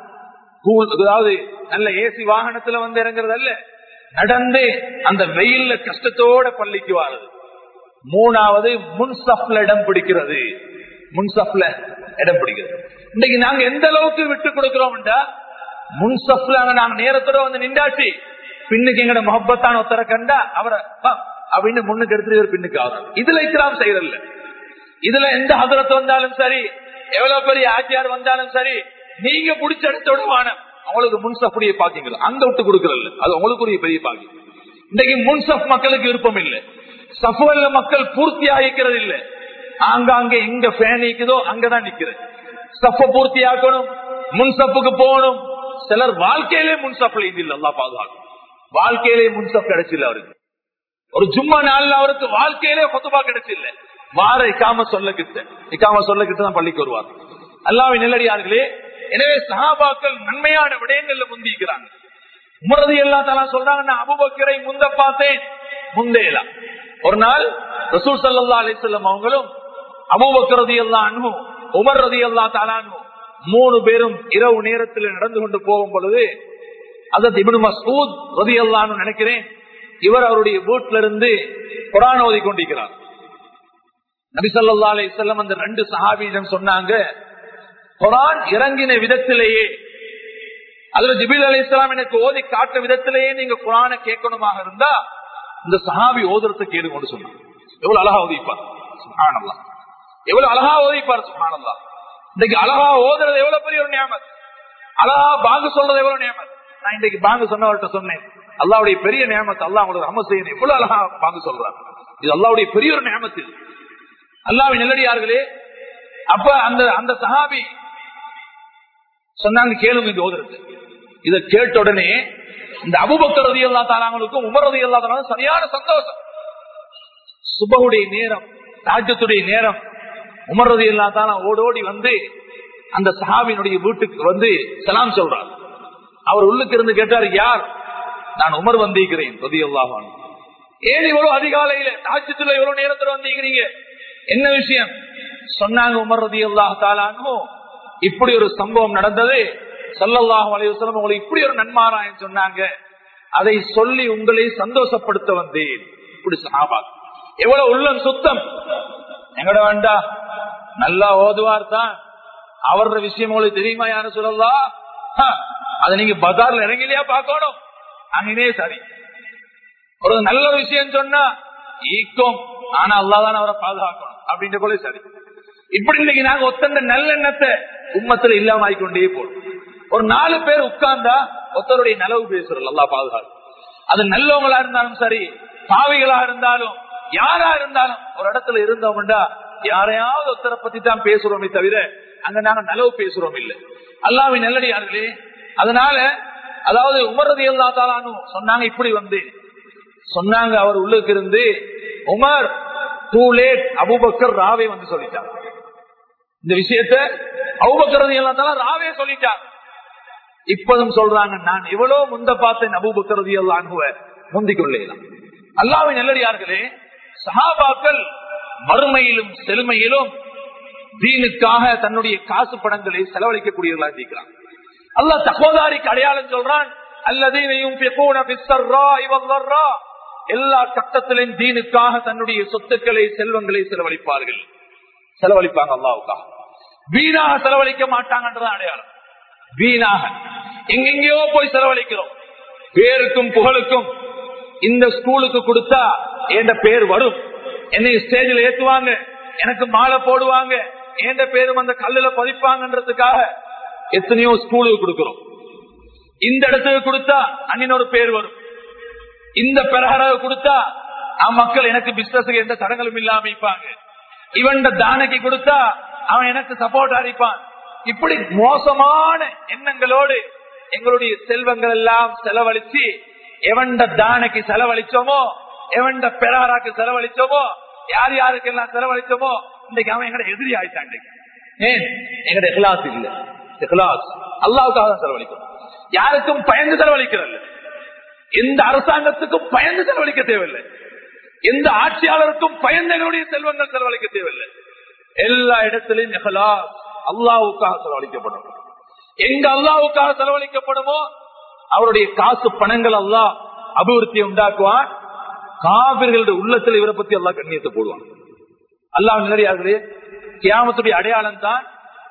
அதாவது நல்ல ஏசி வாகனத்துல வந்து இறங்குறது அல்ல, நடந்து அந்த வெயில்ல கஷ்டத்தோட பள்ளிக்கு வாரது. மூணாவது முன்சப்ல இடம் பிடிக்கிறது, முன்சப்ல இடம் பிடிக்கிறது. இன்னைக்கு நாங்க எந்த அளவுக்கு விட்டு கொடுக்கிறோம், முன்சப்ல நாங்க நேரத்தோட வந்து நின்றாச்சு, பின்னுக்கு எங்கட முகப்பத்தான ஒருத்தரை கண்டா அவரை அப்படின்னு முன்னுக்கு எடுத்துட்டு பின்னுக்கு ஆகும். இதுல இஸ்லாம் செய்யறதில்ல. இதுல எந்த ஹதரத் வந்தாலும் சரி, எவ்வளவு பெரிய ஆச்சியார் வந்தாலும் சரி, நீங்க பிடிச்ச இடத்தோட அவங்களுக்கு முன்சப்புடைய பாக்கிங்களா அங்க விட்டு கொடுக்கறதில்ல, அது உங்களுக்கு பெரிய பாக்கியம். இன்னைக்கு முன்சப் மக்களுக்கு விருப்பம் இல்லை, சஃபுவல்ல மக்கள் பூர்த்தி ஆகிக்கிறது இல்லை. ஆங்காங்க எங்க ஃபேன் நிக்குதோ அங்கதான் நிக்கிறது. சஃப பூர்த்தி ஆக்கணும், முன்சப்புக்கு போகணும். சிலர் வாழ்க்கையிலே முன்சப்ல இது இல்லை, அல்லாஹ் பாதுகாக்கும். வாழ்க்கையிலே முன்சப் கிடைச்சில்ல அவருக்கு. ஒரு ஜும்மா நாள்ல அவருக்கு வாழ்க்கையிலே ஃபத்வா கிடைச்சில்ல. வார இக்காம சொல்ல கிட்ட இக்காம சொல்ல கிட்ட தான் பள்ளிக்கு வருவார். அல்லாஹ்வின் நல்லடியார்களே, எனவே சஹாபாக்கள் நன்மையான விடயங்கள்ல முந்திக்கிறாங்க. உமர் ரலியல்லாஹு தஆலா சொல்றாங்க, நான் அபூபக்கரை முந்த பார்த்தேன், முந்தையலாம். ஒரு நாள் ரசூல் ஸல்லல்லாஹு அலைஹி வஸல்லம் அவங்களும் அபூபக்கர் ரலியல்லாஹு அன்ஹு, உமர் ரலியல்லாஹு தஆலா அன்ஹு மூணு பேரும் இரவு நேரத்தில் நடந்து கொண்டு போகும் பொழுது ஹஜ்ரத் இப்னு மஸ்ஊத் ரலியல்லாஹு அன்ஹு நினைக்கிறேன், இவர் அவருடைய வீட்டில இருந்து குர்ஆன் ஓதி கொண்டிருக்கிறார். நபி ஸல்லல்லாஹு அலைஹி வஸல்லம் அந்த ரெண்டு சஹாபியிடம் சொன்னாங்க, குர்ஆன் இறங்கின விதத்திலேயே, அதுல ஜிப்ரீல் அலைஹிஸ்ஸலாம் எனக்கு ஓதி காட்ட விதத்திலேயே நீங்க குர்ஆனை கேட்கணுமாக இருந்தா இந்த சஹாபி ஓதுறத கேளுங்க சொன்னாங்க. எவ்வளவு அழகா ஓதிப்பார், சுப்ஹானல்லாஹ். எவ்வளவு அழகா ஓதிப்பார், சுப்ஹானல்லாஹ். இன்னைக்கு அழகா ஓதுறது எவ்வளவு பெரிய ஒரு நியமத், அழகா பாங்கு சொல்றது எவ்வளவு நியமத். நான் இன்னைக்கு பாங்கு சொன்னவர்கிட்ட சொன்னேன், அல்லாஹ்வுடைய பெரிய நியமத், அல்லாஹ் உங்களுக்கு ரஹ்மத் செய்யணும், எவ்வளவு அழகா பாங்கு சொல்றாரு. இது அல்லாஹ்வுடைய பெரிய ஒரு நியமத். இது அல்லாஹ்வின் நல்லடியார்களே. அப்ப அந்த அந்த சஹாபி சொன்னாங்க, கேளுங்க இது ஓதுறது. இதை கேட்ட உடனே இந்த அபூபக்கர் ரலியல்லாஹு தஆலா அவங்களுக்கும் உமர் ரலியல்லாஹு தஆலா சரியான சந்தோஷம். சுபஹுடைய நேரம், தஹஜ்ஜுடைய நேரம், உமர் ரலியல்லாஹு தஆலா ஓடோடி வந்து அந்த சஹாபியினுடைய வீட்டுக்கு வந்து சலாம் சொல்றார். அவர் உள்ளுக்கு இருந்து கேட்டார், யார்? நான் உமர் வந்திருக்கிறேன் ரலியல்லாஹு அன்ஹு. ஏன் இவ்வளவு அதிகாலையில தஹஜ்ஜுல இவ்வளவு நேரத்துல வந்திருக்கிறீங்க, என்ன விஷயம்? சொன்னாங்க உமர் ரலியல்லாஹு தஆலா அன்ஹு, இப்படி ஒரு சம்பவம் நடந்தது, ஸல்லல்லாஹு அலைஹி வஸல்லம் உங்களுக்கு இப்படி ஒரு நன்மாராயம் சொன்னாங்க, அதை சொல்லி உங்களை சந்தோஷப்படுத்த வந்தேன். இப்படி சஹாபா எவ்வளவு உள்ளம் சுத்தம். எங்கட வேண்டா நல்லா ஓதுவார் தான், அவரோட விஷயம் உங்களுக்கு தெரியுமா யாரு சொல்லலாம், அதை நீங்க பஜார்ல இறங்கிலையா பார்க்கணும். அங்கே சரி, ஒரு நல்ல விஷயம் சொன்னா ஈக்கும், ஆனா அல்லாஹ் தான் அவரை பாதுகாக்கணும் அப்படின்ற போல சரி. இப்படி இன்னைக்கு நாங்க ஒத்தந்த நல்லெண்ணத்தை உம்மத்துல இல்லாம ஆகிக்கொண்டே போறோம். ஒரு நாலு பேர் உட்கார்ந்தா ஒருத்தருடைய நலவு பேசுறோம், அல்லாஹ் பாதுகாக்கும். அது நல்லவங்களா இருந்தாலும் சரி, பாவிகளா இருந்தாலும், யாரா இருந்தாலும் ஒரு இடத்துல இருந்தோம்டா யாரையாவது ஒருத்தரை பத்தி தான் பேசுறோமே தவிர அங்க நாங்க நலவு பேசுறோம் இல்லை. அல்லாஹ்வின் நல்லடியார்களே, அதனால அதாவது உமர் ரலியல்லாஹு தஆலா அன்ஹு சொன்னாங்க, இப்படி வந்து சொன்னாங்க. அவர் உள்ளுக்கு இருந்து, உமர் டூ லேட், அபூபக்கர் ராவே வந்து சொல்லிட்டார் இந்த விஷயத்த. அபூபக்கர் ரலியல்லாஹு தஆலா ராவே சொல்லிட்டார். இப்பதும் சொல்றாங்க, நான் எவ்வளவு முந்த பார்த்தேன் அபூபக்கர் ரலியல்லாஹு அன்ஹுவை முந்திக் கொள்ளலாம். அல்லாஹ்வின் நல்லடியார்களே, சஹாபாக்கள் மறுமையிலும் செழுமையிலும் தீனுக்காக தன்னுடைய காசு பணங்களை செலவழிக்கக்கூடியவர்களாக இருக்கிறார். அல்லாஹ் தக்வாதாரிக்கு அடையாளம் சொல்றான், அல்லதீன யுன்ஃபிகூன ஃபிஸ்ஸர்ராஇ வல்லர்ரா, எல்லா கட்டத்திலும் தீனுக்காக தன்னுடைய சொத்துக்களை செல்வங்களை செலவழிப்பார்கள், செலவழிப்பாங்க அல்லாஹ்வுக்காக. வீணாக செலவழிக்க மாட்டாங்கன்றதான் அடையாளம். வீணாக எங்கெங்கயோ போய் செலவழிக்கிறோம், பேருக்கும் புகழுக்கும். இந்த ஸ்கூலுக்கு கொடுத்தா என்ற பேர் வரும், என்னை ஸ்டேஜில் ஏற்றுவாங்க, எனக்கு மாலை போடுவாங்க, என்ற பேரும் அந்த கல்லுல பதிப்பாங்கன்றதுக்காக எத்தனையோ ஸ்கூலுக்கு கொடுக்கிறோம். இந்த இடத்துக்கு கொடுத்தா அன்னினோட பேர் வரும், இந்த பிரகாரம் கொடுத்தா மக்கள் எனக்கு பிசினஸுக்கு எந்த தடங்களும் இல்லாம இருப்பாங்க, இவன் தானைக்கு கொடுத்தா அவன் எனக்கு சப்போர்ட் அளிப்பான். இப்படி மோசமான எண்ணங்களோடு எங்களுடைய செல்வங்கள் எல்லாம் செலவழிச்சு எவண்ட தானைக்கு செலவழிச்சோமோ, எவண்ட பெராராக்கு செலவழிச்சோமோ, யார் யாருக்கு எல்லாம் செலவழிச்சோமோ, இன்னைக்கு அவன் எங்கட எதிரி ஆயிட்டான். ஏன்? எங்கட இஹ்லாஸ் இல்ல, இஹ்லாஸ் அல்லாஹ்வுக்காக தான் செலவழிக்கணும். யாருக்கும் பயந்து செலவழிக்கிறது, எந்த அரசாங்கத்துக்கும் பயந்து செலவழிக்க தேவையில்லை, எந்த ஆட்சியாளருக்கும் பயந்து எங்களுடைய செல்வங்கள் செலவழிக்க தேவையில்லை. எல்லா இடத்திலும் இஹ்லாஸ் அல்லாஹ்வுக்காக செலவழிக்கப்படும். எங்க அல்லாஹ்வுக்காக செலவழிக்கப்படுமோ அவருடைய காசு பணங்கள் அல்லாஹ் அபிவிருத்தியை உண்டாக்குவான். காபிர்களுடைய உள்ளத்தில் இவரை பத்தி அல்லாஹ் கண்ணியத்தை போடுவான். அல்லாஹ் நிறையார்களே, கியாமத்துடைய அடையாளம் தான்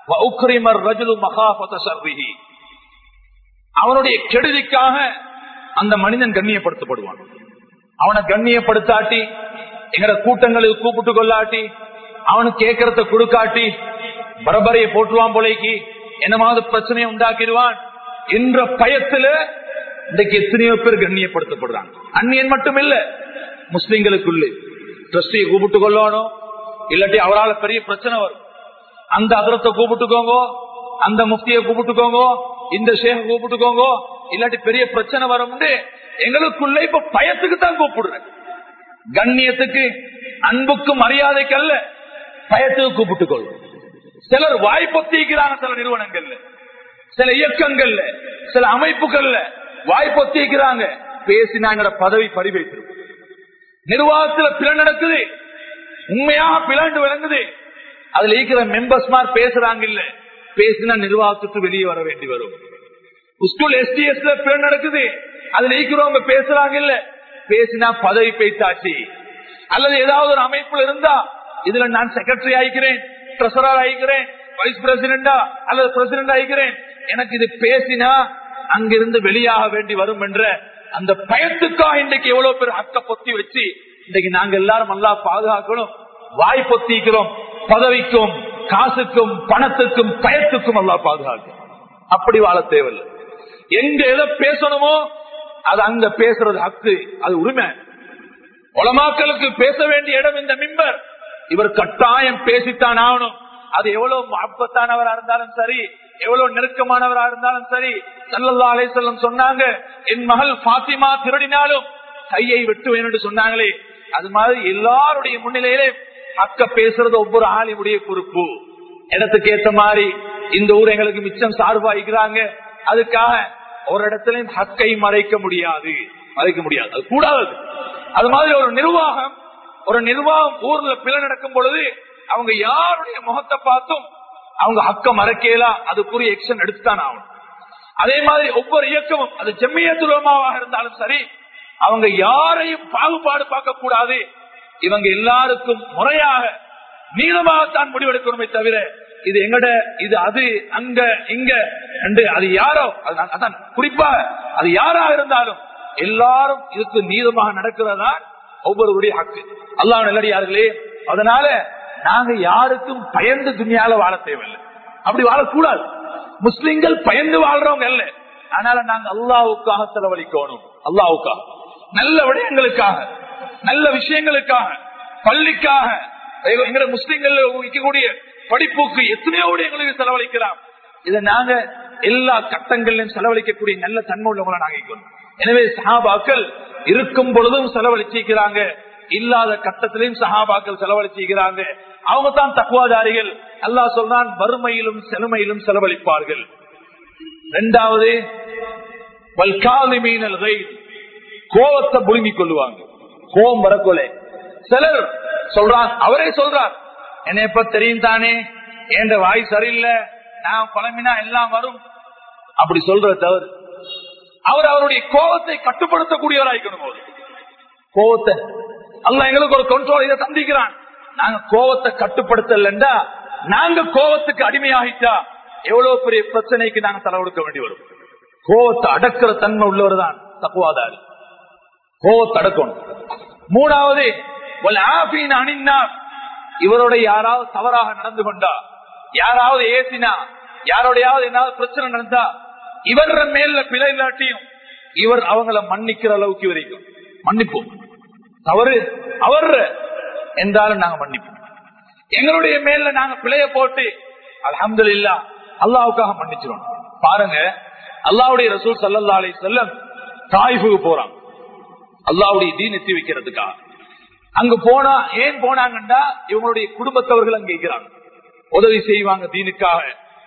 அவனுடைய கெடுதிக்காக அந்த மனிதன் கண்ணியப்படுத்தப்படுவான். அவனை கண்ணியப்படுத்தாட்டி, எங்கட கூட்டங்களுக்கு கூப்பிட்டு கொள்ளாட்டி, அவனுக்கு கேட்கறத கொடுக்காட்டி பரபரையை போட்டுவான், போலைக்கு என்னமாவது பிரச்சனையை உண்டாக்கிடுவான் என்ற பயத்துல இன்றைக்கு எத்தனையோ பேர் கண்ணியப்படுத்தப்படுறாங்க. அந்நியன் மட்டும் இல்ல, முஸ்லிம்களுக்குள்ளே ட்ரஸ்டியை கூப்பிட்டு கொள்ளணும், இல்லாட்டி அவரால் பெரிய பிரச்சனை வரும். அந்த அதிரத்தை கூப்பிட்டுக்கோங்க, அந்த முஃப்தியை கூப்பிட்டுக்கோங்க, இந்த ஷேக கூப்பிட்டுக்கோங்க, இல்லாட்டி பெரிய பிரச்சனை வரும். எங்களுக்குள்ள இப்ப பயத்துக்கு தான் கூப்பிடுறேன். கண்ணியத்துக்கு, அன்புக்கு, மரியாதைக்கு அல்ல, பயத்துக்கு கூப்பிட்டுக் கொள்ளும். சிலர் வாய்ப்பொத்திக்கிறாங்க, சில நிறுவனங்கள்ல, சில இயக்கங்கள்ல, சில அமைப்புகள்ல வாய்ப்பொத்திக்கிறாங்க. பேசினாங்கிற பதவி பறிவைத்திரும். நிர்வாகத்தில் பிழை நடக்குது, உண்மையாக பிளாண்டு விளங்குது. அதுல இருக்கிற மெம்பர்ஸ் மாதிரி பேசுறாங்க இல்ல, பேசினா நிர்வாகத்துக்கு வெளியே வர வேண்டி வரும். ஸ்கூல் எஸ்டிஎஸ்ல பிழை நடக்குது, அதுல இருக்கிறவங்க பேசுறாங்க இல்ல, பேசினா பதவி பேசாச்சு. அல்லது ஏதாவது ஒரு அமைப்புல இருந்தா இதுல நான் செக்ரட்டரி ஆகிக்கிறேன், ட்ரெஷரர் ஆகிக்கிறேன், வைஸ் பிரசிடண்டா அல்லது பிரசிடண்ட் ஆகிக்கிறேன், எனக்கு இது பேசினா அங்கிருந்து வெளியாக வேண்டி வரும் என்ற அந்த பயத்துக்காக இன்றைக்கு எவ்வளவு பேர் அக்க பொத்தி வச்சு இன்றைக்கு நாங்க எல்லாரும் நல்லா பாதுகாக்கணும். வாய் பொத்திக்கிறோம், பதவிக்கும் காசுக்கும் பணத்துக்கும் பயத்துக்கும் நல்லா பாதுகாக்கும். அப்படி வாழ தேவையில்லை. எங்க எதை பேசணுமோ அது அங்க பேசுறது ஹக்கு, அது உரிமை. உலமாக்களுக்கு பேச வேண்டிய இடம் இந்த மிம்பர். இவர் கட்டாயம் பேசித்தான் ஆகணும். அது எவ்வளவு அப்பத்தானவரா இருந்தாலும் சரி, எவ்வளவு நெருக்கமானவரா இருந்தாலும் சரி. ஸல்லல்லாஹு அலைஹி வஸல்லம் சொன்னாங்க, என் மகள் பாத்திமா திருடினாலும் கையை வெட்டுவேன் என்று சொன்னாங்களே, அது மாதிரி எல்லாருடைய முன்னிலையிலே அக்க பேசுறது ஒவ்வொரு ஆளினுடைய பொறுப்பு. இடத்துக்கு ஏத்த மாதிரி இந்த ஊர் எங்களுக்கு மிச்சம் சார்பாகிறாங்க, அதுக்காக ஒரு இடத்திலையும் ஹக்கை மறைக்க முடியாது, மறைக்க முடியாது, அது கூடாது. அது மாதிரி ஒரு நிர்வாகம், ஒரு நிர்வாகம் ஊர்ல பிழை நடக்கும் பொழுது அவங்க யாருடைய முகத்தை பார்த்தும் அவங்க ஹக்க மறைக்கலாம், அதுக்குரிய எக்ஷன் எடுத்துதான் ஆகணும். அதே மாதிரி ஒவ்வொரு இயக்கமும், அது ஜம்மியத்துல் உலமாவாக இருந்தாலும் சரி, அவங்க யாரையும் பாகுபாடு பார்க்க கூடாது. இவங்க எல்லாருக்கும் முறையாக நீளமாகத்தான் முடிவெடுக்கணுமே தவிர இது எங்கட, இது அது, அங்க இங்க என்று அது யாரோ, அதான் குறிப்பாக அது யாராக இருந்தாலும் எல்லாரும் இதுக்கு நீளமாக நடக்கிறதா ஒவ்வொருவருடைய ஹக்கு. அல்லாஹ் நல்லடியார்களே, அதனால நாங்க யாருக்கும் பயந்து துணியால வாழ தேவையில்லை, அப்படி வாழக்கூடாது. முஸ்லிம்கள் பயந்து வாழ்றவங்க அல்ல. அதனால நாங்க அல்லாஹ்வுக்காக செலவழிக்கணும், அல்லாஹ்வுக்காக, நல்ல விடயங்களுக்காக, நல்ல விஷயங்களுக்காக, பள்ளிக்காக, எங்க முஸ்லிம்கள் வைக்கக்கூடிய படிப்புக்கு எத்தனையோ விடயங்களுக்கு செலவழிக்கலாம். இதை நாங்க எல்லா கட்டங்களிலும் செலவழிக்கக்கூடிய நல்ல தன்மை உள்ளவங்களை நாங்க இருக்கணும். எனவே சஹாபாக்கள் இருக்கும் பொழுதும் செலவழிச்சிருக்கிறாங்க, இல்லாத கட்டத்திலையும் சஹாபாக்கள் செலவழிச்சிருக்கிறாங்க. அவங்க தான் தக்வாதாரிகள். அல்லாஹ் சொல்றான், வறுமையிலும் செழுமையிலும் செலவழிப்பார்கள். இரண்டாவது, கோபத்தை புழுங்கிக் கொள்ளுவாங்க, கோபம் வரக்கொலை. சிலர் சொல்றான், அவரே சொல்றார், என்னை எப்ப தெரியும் தானே, என் வாய் சரியில்லை, நான் குழம்பினா எல்லாம் வரும், அப்படி சொல்ற தவறு. அவர் அவருடைய கோபத்தை கட்டுப்படுத்தக்கூடியவராய்க்கணும். கோபத்தை அல்லாஹ் எங்களுக்கு ஒரு கண்ட்ரோல் இதை தந்திக்கிறான். நாங்க கோபத்தை கட்டுப்படுத்தலண்டா, நாங்க கோபத்துக்கு அடிமையாகிட்டா எவ்வளவு பெரிய பிரச்சனைக்கு நாங்க தலை கொடுக்க வேண்டி வரும். கோபத்தை அடக்கிற தன்மை உள்ளவர் தான் தக்குவாதாரி, கோபத்தை அடக்கணும். மூணாவது, இவரோட யாராவது தவறாக நடந்து கொண்டா, யாராவது ஏசினா, யாரோடையாவது என்னாவது பிரச்சனை நடந்தா, இவர் மேல பிழை இல்லாட்டியும் இவர் அவங்கள மன்னிக்கிற அளவுக்கு வரைக்கும் மன்னிப்போம். தவறு அவர் என்றாலும் நாங்க மன்னிப்போம். எங்களுடைய மேல நாங்க பிழைய போட்டு அல்ஹம்துலில்லாஹ் அல்லாஹ்வுக்காக மன்னிச்சிரோம். பாருங்க, அல்லாஹ்வுடைய ரசூல் ஸல்லல்லாஹு அலைஹி வஸல்லம் தாயிஃபுக்கு போறாங்க, அல்லாஹ்வுடைய தீன் எத்தி வைக்கிறதுக்காக. அங்க போனா ஏன் போனாங்கன்னா, இவங்களுடைய குடும்பத்தவர்கள் அங்க இருக்கிறாங்க, உதவி செய்வாங்க தீனுக்காக.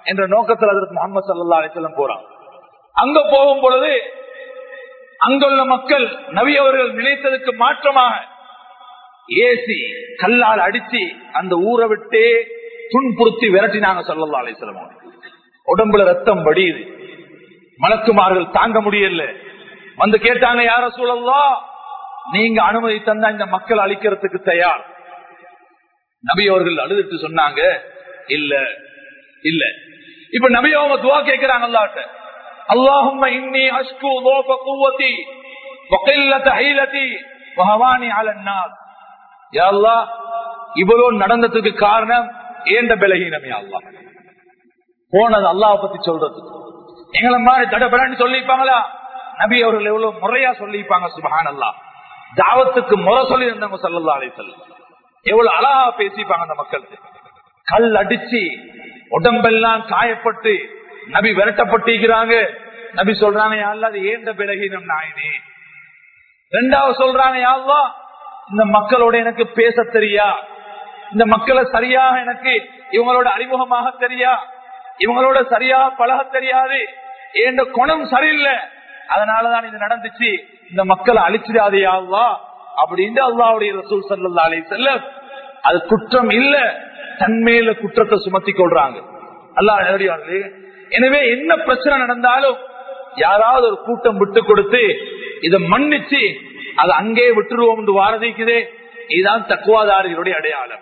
என்ற நோக்கத்தில் அதற்கு முகமது ஸல்லல்லாஹு அலைஹி வஸல்லம் போறாங்க. அங்க போகும் பொழுது அங்குள்ள மக்கள் நபி அவர்கள் நினைத்ததுக்கு மாற்றமாக ஏசி கல்லால் அடிச்சு அந்த ஊரை விட்டே துன்புறுத்தி விரட்டினாங்க ஸல்லல்லாஹு அலைஹி வஸல்லம். உடம்புல ரத்தம் வடியுது, மலக்குமார்கள் தாங்க முடியல. வந்து கேட்டாங்க, யா ரசூலல்லாஹ், நீங்க அனுமதி தந்தா இந்த மக்கள் அழிக்கிறதுக்கு தயார். நபி அவர்கள் அழுதுட்டு சொன்னாங்க, இல்ல இல்ல. இப்ப நபி அவங்க துவா கேட்கிறாங்க அல்லாஹ்ட்ட, அல்லாஹும்ம இன்னி அஷ்கு ضعف قوتي وقلة حيلتي وهواني على الناس. யா அல்லாஹ், இவ்வளவு நடந்ததுக்கு காரணம் ஏண்ட பலகீனம். யா அல்லாஹ், போனது அல்லாஹ் பத்தி சொல்றது எங்களை மாதிரி தடபடன்னு சொல்லிப்பாங்களா? நபி அவர்கள் எவ்வளவு முறையா சொல்லிப்பாங்க. சுப்ஹானல்லாஹ், தாவத்துக்கு முறை சொல்லி இருந்தவங்க ஸல்லல்லாஹு அலைஹி வஸல்லம் எவ்வளவு அழகா பேசிப்பாங்க அந்த மக்களுக்கு. கல் அடிச்சு உடம்பெல்லாம் காயப்பட்டு நபி விரட்டப்பட்டிருக்கிறாங்க. நபி சொல்றாங்க, யா அல்லாஹ், அது ஏண்ட பலகீனம் நாயனே. ரெண்டாவது சொல்றாங்க, யா அல்லாஹ், இந்த மக்களோட எனக்கு பேச தெரியா, இந்த மக்களை சரியாக எனக்கு இவங்களோட அறிமுகமாக தெரியா, இவங்களோட சரியாக பழக தெரியாது, ஏண்ட குணம் சரியில்லை, அதனாலதான் இது நடந்துச்சு, இந்த மக்களை அழிச்சிடாதே யா அல்லாஹ் அப்படின்னு அல்லாஹ்வுடைய ரசூல் ஸல்லல்லாஹு அலைஹி வஸல்லம் அது குற்றம் இல்ல, தன்மையில குற்றத்தை சுமத்தி கொள்றாங்க. அல்லாஹ் நேரடியார்களே, எனவே என்ன பிரச்சனை நடந்தாலும் யாராவது ஒரு கூட்டம் விட்டு கொடுத்து இதை மன்னிச்சு அதை அங்கே விட்டுருவோம் என்று வாரதிக்குதே, இதுதான் தக்வாதாரிகளுடைய அடையாளம்.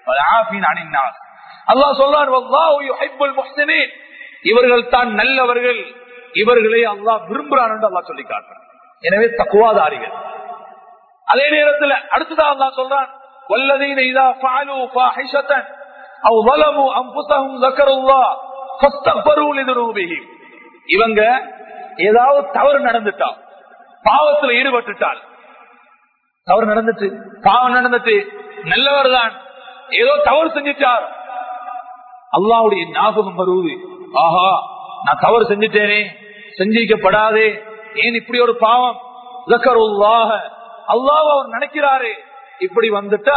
அல்லாஹ் சொல்றார், வல்லாஹு யுஹிப்புல் முஹ்சினீன், இவர்கள் தான் நல்லவர்கள், இவர்களை அல்லாஹ் விரும்புறான் என்று அல்லாஹ் சொல்லி காட்டுறான். எனவே தக்வாதாரிகள். அதே நேரத்தில் அடுத்ததான் அல்லாஹ் சொல்றான், வல்லதீன இதா ஃபஅலு ஃபாஹிஷத்தன் அவ் ظلموا انفسهم ذكروا الله فاستغفروا لذنوبهم. இவங்க ஏதாவது தவறு நடந்துட்டா, பாவத்தில் ஈடுபட்டுட்டால், தவறு நடந்துட்டு பாவம் நடந்துட்டு நல்லவர் தான் ஏதோ தவறு செஞ்சிட்டார், அல்லாஹ்வுடைய ஞாபகம் வருவது, ஆஹா நான் தவறு செஞ்சிட்டேனே, செஞ்சிக்கப்படாதே, ஏன் இப்படி ஒரு பாவம், ذكروا அல்லாஹ் அவர் நினைக்கிறாரு, இப்படி வந்துட்டா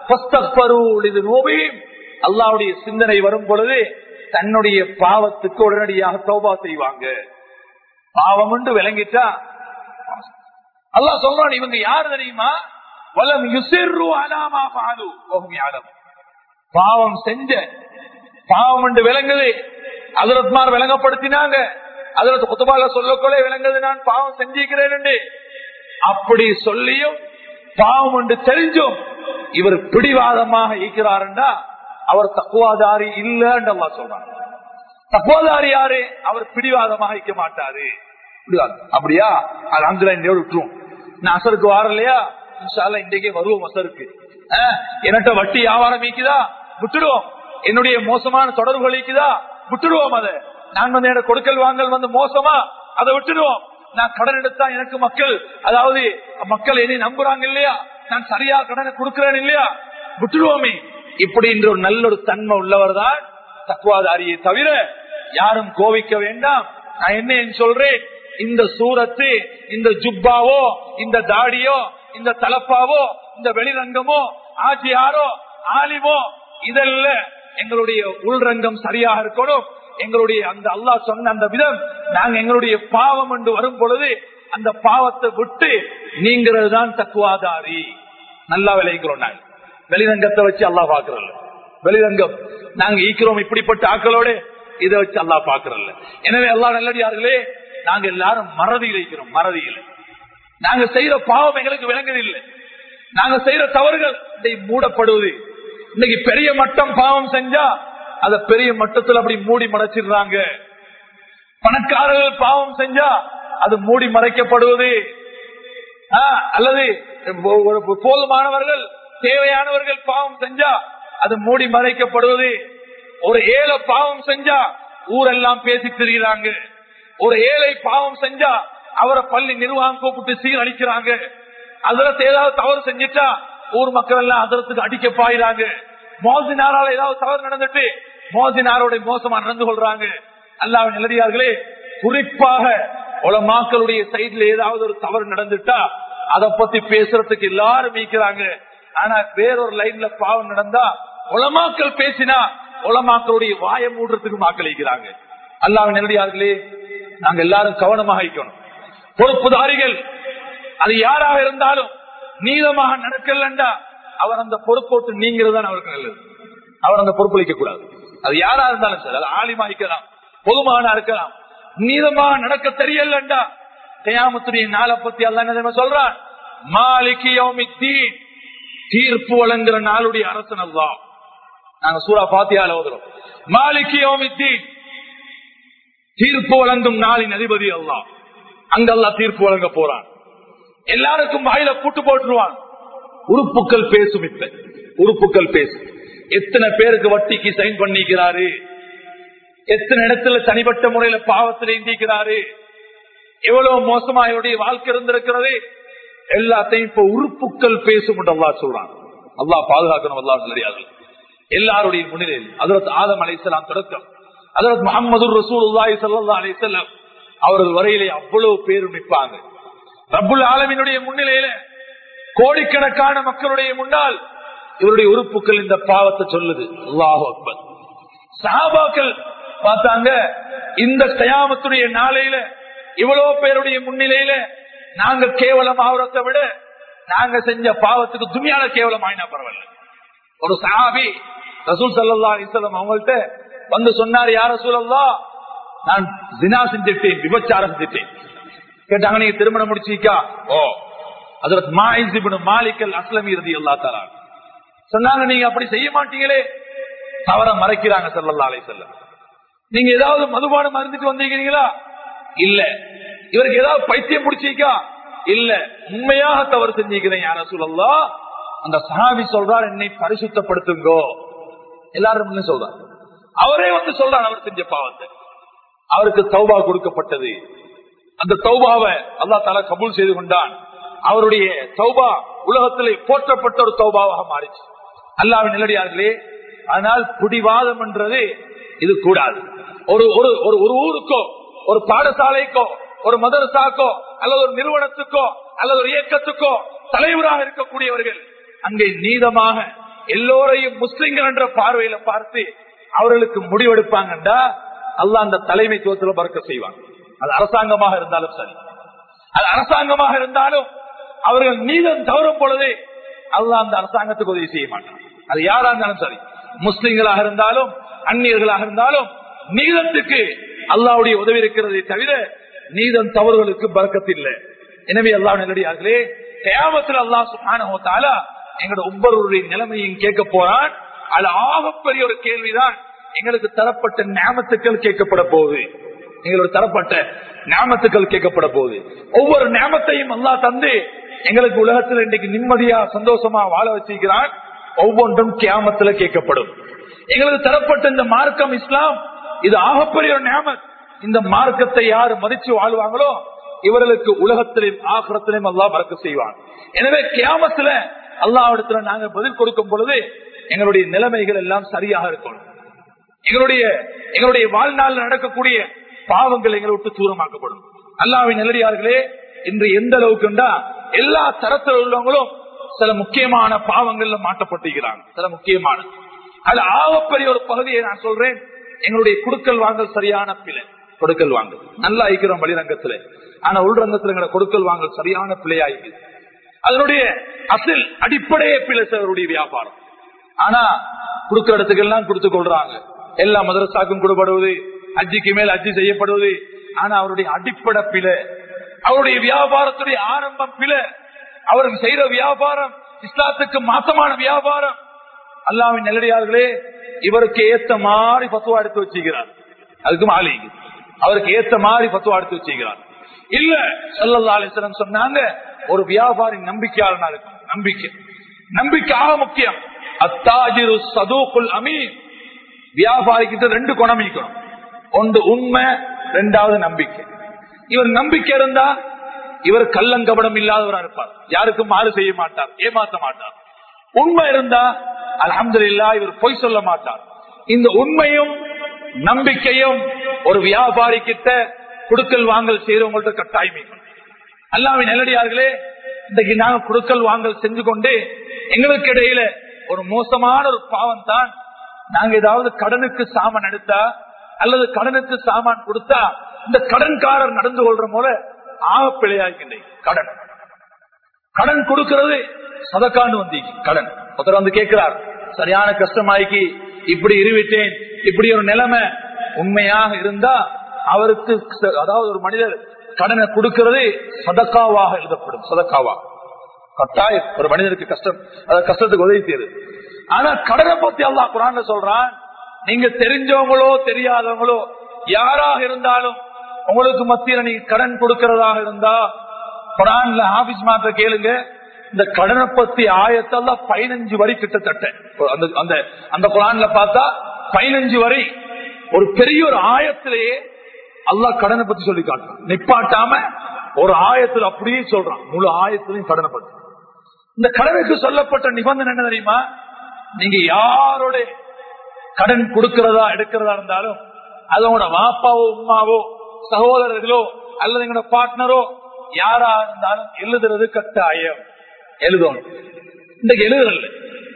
அல்லாஹ்வுடைய சிந்தனை வரும் பொழுது தன்னுடைய பாவத்துக்கு உடனடியாக தௌபா செய்வாங்க. பாவம் என்று விளங்கிட்டா அல்லாஹ் சொல்றான், இவங்க யாரு தெரியுமா, வலம் யுஸிர்ரு அலா மா ஃபஅலு வஹும் யஅலமூன். பாவம் செஞ்ச பாவம் என்று விளங்குது, ஹஜ்ரத்மார் விளங்கப்படுத்தினாங்க, ஹஜ்ரத் குத்பால சொல்லக்கொள்ள விளங்குது, நான் பாவம் செஞ்சிக்கிறேன் என்று. அப்படி சொல்லியும் பாவம் என்று தெரிஞ்சும் இவர் பிடிவாதமாக இருக்கிறார்டா அவர் தக்வாதாரி இல்லன்னு அல்லாஹ் சொல்றாங்க. தக்வாதாரி யாரு, அவர் பிடிவாதமாக இருக்க மாட்டாரு. அப்படியா, அது அங்குல விட்டுரும். நான் அசருக்கு வாரலையா, இன்ஷால்லா இன்றைக்கே வருவோம் அசருக்கு. என்னட்ட வட்டி வியாபாரம் இருக்குதா, விட்டுடுவோம். என்னுடைய மோசமான தொடர்புகள் இருக்குதா, விட்டுடுவோம். அதை நான் வந்து எனக்கு கொடுக்கல் வாங்கல் வந்து மோசமா, அதை விட்டுடுவோம். நான் கடன் எடுத்தா எனக்கு மக்கள், அதாவது மக்கள் என்னை நம்புறாங்க இல்லையா, நான் சரியா கடனை கொடுக்கிறேன் இல்லையா, விட்டுடுவோமே. இப்படி என்ற ஒரு நல்ல ஒரு தன்மை உள்ளவர் தான் தக்வாதாரியை தவிர யாரும் கோவிக்க வேண்டாம். நான் என்ன சொல்றேன், இந்த சூரத்து, இந்த ஜுப்பாவோ, இந்த தாடியோ, இந்த தலப்பாவோ, இந்த வெளிரங்கமோ, ஆட்சியாரோ, ஆலிமோ, இதல்ல. எங்களுடைய உள்ரங்கம் சரியாக இருக்கணும். எங்களுடைய அந்த அல்லாஹ் சொன்ன அந்த விதம், நாங்க எங்களுடைய பாவம் என்று வரும் பொழுது அந்த பாவத்தை விட்டு நீங்கிறது தான் தக்வாதாரி. நல்லா விளைக்கிறோம். நாங்க வெளிரங்கத்தை வச்சு அல்லாஹ் பாக்குறோம். வெளிரங்கம் நாங்க ஈக்கிறோம் இப்படிப்பட்ட ஆக்களோட, இதை வச்சு அல்லாஹ் பாக்குறோம். எனவே அல்லாஹ் நல்லடியார்களே, நாங்க எல்லாரும் மறதியில் இருக்கிறோம். மறதியில் நாங்க செய்யற பாவம் எங்களுக்கு விளங்குதில்லை. நாங்க செய்யற தவறுகள் மூடப்படுவது. இன்னைக்கு பெரிய மட்டம் பாவம் செஞ்சா அத பெரிய மட்டத்தில் அப்படி மூடி மறைச்சிடுறாங்க. பணக்காரர்கள் பாவம் செஞ்சா அது மூடி மறைக்கப்படுவது, அல்லது போதுமானவர்கள் தேவையானவர்கள் பாவம் செஞ்சா அது மூடி மறைக்கப்படுவது. ஒரு ஏழை பாவம் செஞ்சா ஊரெல்லாம் பேசி திரிகிறாங்க. ஒரு ஏழை பாவம் செஞ்சா அவரை பள்ளி நிர்வாகம் கூப்பிட்டு சீரழிக்கிறாங்க. அதுல ஏதாவது தவறு செஞ்சுட்டா ஊர் மக்கள் எல்லாம் அதற்கு அடிக்க பாயிறாங்க. மோசினாரால ஏதாவது தவறு நடந்துட்டு மோசினாரோட மோசமா நடந்து கொள்றாங்க. அல்லாஹ்வின் நல்லடியார்களே, குறிப்பாக உலமாக்களுடைய சைட்ல ஏதாவது ஒரு தவறு நடந்துட்டா அதை பத்தி பேசுறதுக்கு எல்லாரும் மீக்கிறாங்க. ஆனா வேறொரு லைன்ல பாவம் நடந்தா உலமாக்கள் பேசினா உலமாக்களுடைய வாயை மூடுறதுக்கு வாக்களிக்கிறாங்க. அல்லாஹ்வின் நல்லடியார்களே, நாங்க எல்லாரும் கவனமாக இருக்கணும். பொறுப்புதாரிகள் அது யாராக இருந்தாலும் நீதமாக நடக்கலண்டா அவர் அந்த பொறுப்போட்டு நீங்கிறது தான் அவருக்கு நல்லது. அவர் அந்த பொறுப்பளிக்க கூடாது. அது யாரா இருந்தாலும் சரி, அது ஆலிமா இருக்கலாம், பொதுமானா இருக்கலாம். நீதமாக நடக்க தெரியலண்டா கியாமத்துடைய நாளை பத்தி அல்லாஹ் என்ன சொல்றான்? மாலிகி யௌமித்தீன், தீர்ப்பு வழங்குற நாளுடைய அரசன் அல்லாஹ். நாங்க சூரா ஃபாத்திஹால ஓதுறோம், மாலிகி யௌமித்தீன், தீர்ப்பு வழங்கும் நாளின் அதிபதி அல்லாஹ். அங்க அல்லாஹ் தீர்ப்பு வழங்க போறான். எல்லாருக்கும் வாயில கூட்டு போட்டுருவான். உறுப்புக்கள் பேசும். இப்ப உறுப்புக்கள் பேசும். எத்தனை பேருக்கு வட்டிக்கு சைன் பண்ணிக்கிறாரு, எத்தனை இடத்துல தனிப்பட்ட முறையில பாவத்தில் இந்திக்கிறாரு, எவ்வளவு மோசமா இவருடைய வாழ்க்கை இருந்திருக்கிறது, எல்லாத்தையும் இப்ப உறுப்புக்கள் பேசும் என்று அல்லாஹ் சொல்றான். அல்லாஹ் பாதுகாக்கணும். அல்லாஹ் தெரியாது. எல்லாருடைய முன்னிலையில் ஹஜ்ரத் ஆதம் அலைஹிஸ்ஸலாம் தொடக்கம் ஹஜ்ரத் முஹம்மது ரசூலுல்லாஹி ஸல்லல்லாஹு அலைஹி வஸல்லம் அவர்கள் வரையிலே அவ்வளவு பேர் நிற்பாங்க. ரப்புல் ஆலமீனுடைய முன்னிலையில கோடிக்கணக்கான மக்களுடைய முன்னால் இவருடைய உறுப்புகள் இந்த பாவத்தை சொல்லுது. அல்லாஹு அக்பர். சஹாபாக்கள் பார்த்தாங்க, இந்த கியாமத்துடைய நாளையில இவ்வளவு பேருடைய முன்னிலையில நாங்க கேவலம் ஆவரத்தை விட நாங்க செஞ்ச பாவத்துக்கு துனியால கேவலம் ஆயினா பரவாயில்ல. ஒரு சஹாபி ரசூல் ஸல்லல்லாஹு அலைஹி வஸல்லம் அவங்கள்ட்ட வந்து சொன்னார், யா ரசூலல்லாஹ், நான் ஜினா செஞ்சிட்டேன், விபச்சாரம் செஞ்சிட்டேன். கேட்டாங்க, நீங்க திருமணம் முடிச்சீக்கா? ஓ. ஹஜ்ரத் மாயிஸ் இப்னு மாலிக் அல் அஸ்லமி ரலியல்லாஹு தஆலா சொன்னாங்க, நீங்க அப்படி செய்ய மாட்டீங்களே. தவற மறைக்கிறாங்க ஸல்லல்லாஹு அலைஹி வஸல்லம். நீங்க ஏதாவது மதுபானம் அருந்திட்டு வந்தீங்களா? இல்ல. இவருக்கு ஏதாவது பைத்தியம் பிடிச்சிக்கா? இல்ல. உண்மையாக தவறு செஞ்சுக்கிறேன் யா ரசூலல்லாஹ். அந்த சஹாபி சொல்றார், என்னை பரிசுத்தப்படுத்துங்கோ. எல்லாரும் சொல்றார். அவரே வந்து சொல்றார் அவர் செஞ்ச பாவத்தை. அவருக்கு தௌபா கொடுக்கப்பட்டது. அந்த தௌபாவை அல்லாஹ் தஆலா கபூல் செய்து கொண்டான். அவருடைய தௌபா உலகத்திலே போற்றப்பட்ட ஒரு தௌபாவாக மாறிச்சு. அல்லாஹ்வின் நல்லடியார்களே, ஆனால் குடிவாதம் என்றது இது கூடாது. ஒரு ஒரு ஒரு ஊருக்கோ, ஒரு பாடசாலைக்கோ, ஒரு மதரசாக்கோ, அல்லது ஒரு நிறுவனத்துக்கோ, அல்லது ஒரு இயக்கத்துக்கோ தலைவராக இருக்கக்கூடியவர்கள் அங்கே நீதமாக எல்லோரையும் முஸ்லிம்கள் என்ற பார்வையில பார்த்து அவர்களுக்கு முடிவெடுப்பாங்கண்டா அல்லாஹ் அந்த தலைமைத்துவத்தில் பறக்கத் செய்வாங்க. அது அரசாங்கமாக இருந்தாலும் சரி, அது அரசாங்கமாக இருந்தாலும் அவர்கள் நீதம் தவறும் பொழுது அல்லாஹ் அந்த அரசாங்கத்துக்கு உதவி செய்ய மாட்டான். அது யாரா இருந்தாலும் சரி, முஸ்லிம்களாக இருந்தாலும் அந்நியர்களாக இருந்தாலும் நீதத்துக்கு அல்லாஹ்வுடைய உதவி இருக்கிறதை தவிர நீதம் தவறுகளுக்கு பறக்கத்து இல்லை. எனவே அல்லாஹ் நல்லடியார்களே, கியாமத்தில் அல்லாஹ் சுப்ஹானஹு வ தஆலா எங்களுடைய ஒவ்வொருவருடைய நிலைமையும் கேட்க போறான். அது ஆகப்பெரிய ஒரு கேள்விதான். எங்களுக்கு தரப்பட்ட நியாமத்துக்கள் கேட்கப்பட போகுது. எங்களோட தரப்பட்ட நியாமத்துக்கள் கேட்கப்பட போகுது. ஒவ்வொரு நியாமத்தையும் அல்லாஹ் தந்து எங்களுக்கு உலகத்தில் இன்றைக்கு நிம்மதியா சந்தோஷமா வாழ வச்சிருக்கிறான். ஒவ்வொன்றும் கியாமத்துல கேட்கப்படும். எங்களுக்கு தரப்பட்ட இந்த மார்க்கம் இஸ்லாம், இது ஆகப்பெரிய ஒரு நியாமத். இந்த மார்க்கத்தை யாரு மதிச்சு வாழ்வாங்களோ இவர்களுக்கு உலகத்திலும் ஆகிரத்திலும் அல்லாஹ் பரக்கத் செய்வான். எனவே கியாமத்துல அல்லாஹ்விடத்துல நாங்க பதில் கொடுக்கும் பொழுது எங்களுடைய நிலைமைகள் எல்லாம் சரியாக இருக்கணும். எங்களுடைய எங்களுடைய வாழ்நாள் நடக்கக்கூடிய பாவங்கள் எங்களை விட்டு தூரமாக்கப்படும். அல்லாஹ்வின் நல்லடியார்களே, இன்று எந்த அளவுக்குண்டா எல்லா தரத்தில் உள்ளவங்களும் சில முக்கியமான பாவங்கள்ல மாட்டப்பட்டிருக்கிறாங்க. சில முக்கியமான அது ஆகப்பெரிய ஒரு பகுதியை நான் சொல்றேன். எங்களுடைய குடுக்கல் வாங்கல் சரியான பிழை. கொடுக்கல் வாங்கல் நல்லா இருக்கிறோம் வெளிரங்கத்துல, ஆனா உள்ரங்கத்துல எங்களை கொடுக்கல் வாங்கல் சரியான பிழையாயிருக்கு. அதனுடைய அசில் அடிப்படையே பிழை அவருடைய வியாபாரம். ஆனா கொடுக்கிற இடத்துக்கு எல்லாம் கொடுத்துக் கொள்றாங்க. எல்லா மதரசாக்கும் கொடுப்படுவது, அஜிக்கு மேல் அஜி செய்யப்படுவது. ஆனா அவருடைய அடிப்படை பிழை, அவருடைய வியாபாரத்துடைய ஆரம்பம் பிழை. அவருக்கு செய்யற வியாபாரம் இஸ்லாத்துக்கு மாற்றமான வியாபாரம். அல்லாஹ்வின் நல்லடியார்களே, இவருக்கு ஏத்த மாதிரி பத்துவா எடுத்து வச்சுக்கிறார். அதுக்கு மாலி அவருக்கு ஏத்த மாதிரி பத்துவா எடுத்து வச்சுக்கிறார். இல்ல ஸல்லல்லாஹு அலைஹி வஸல்லம் சொன்னாங்க, ஒரு வியாபாரி நம்பிக்கையாளனா இருக்கும். நம்பிக்கை நம்பிக்கையாக முக்கியம். அத்தாஜிரு ஸதூகுல் அமீன். வியாபாரி கிட்ட ரெண்டு குணம் இருக்கணும். ஒன்று உண்மை, இரண்டாவது நம்பிக்கை. இவர் நம்பிக்கை இருந்தா இவர் கள்ளங்கபடம் இல்லாதவரா இருப்பார். யாருக்கும் மாறு செய்ய மாட்டார், ஏமாற்ற மாட்டார். உண்மை இருந்தா அல்ஹம்துலில்லாஹ் இவர் பொய் சொல்ல மாட்டார். இந்த உண்மையும் நம்பிக்கையும் ஒரு வியாபாரி கிட்ட குடுக்கல் வாங்கல் செய்யறவங்கள்ட்ட கட்டாயம். அல்லாஹ்வின் நல்லடியார்களே, இன்றைக்கு நாங்க குடுக்கல் வாங்கல் செஞ்சு கொண்டு எங்களுக்கு இடையில ஒரு மோசமான ஒரு பாவம் தான் நாங்க ஏதாவது கடனுக்கு சாமான் எடுத்தா அல்லது கடனுக்கு சாமான் கொடுத்தா இந்த கடன்காரர் நடந்து கொள்ற போல ஆக பிழையாகின்றேன். கடன் கடன் கொடுக்கிறது சதக்காண்டு வந்தீங்க. கடன் ஒருத்தர் வந்து கேட்கிறார், சரியான கஷ்டமாய்க்கு இப்படி இருவிட்டேன், இப்படி ஒரு நிலைமை. உண்மையாக இருந்தா அவருக்கு, அதாவது ஒரு மனிதர் கடனை கொடுக்கிறது சதக்காவாக எழுதப்படும். சதக்காவா கட்டாயம் ஒரு மனிதனுக்கு கஷ்டம், அதாவது கஷ்டத்துக்கு உதவி செய்யுது. ஆனா கடனை பத்தி அல்லாஹ் குர்ஆன்ல சொல்றான், நீங்க தெரிஞ்சவங்களோ தெரியாதவங்களோ யாராக இருந்தாலும் உங்களுக்கு மத்தியில நீங்க கடன் கொடுக்கிறதாக இருந்தா குர்ஆன்ல ஹாஃபிஸ் மாத்த கேளுங்க, இந்த கடனை பத்தி ஆயத்தெல்லாம் பதினஞ்சு வரி கிட்டத்தட்ட அந்த அந்த அந்த குர்ஆன்ல பார்த்தா பதினஞ்சு வரி ஒரு பெரிய ஒரு ஆயத்திலேயே அல்லாஹ் கடனை பத்தி சொல்லி காட்டுறான். நிப்பாட்டாம ஒரு ஆயத்துல அப்படியே சொல்றான், முழு ஆயத்திலையும் கடனை பத்தி. இந்த கடனுக்கு சொல்லப்பட்ட நிபந்தனை என்ன தெரியுமா? நீங்க யாரோட கடன் கொடுக்கிறதா எடுக்கிறதா இருந்தாலும் அதோட வாப்பாவோ உமாவோ சகோதரர்களோ அல்லது எங்களோட பார்ட்னரோ யாரா இருந்தாலும் எழுதுறது கட்டாயம். எழுதணும். இன்றைக்கு எழுதுறல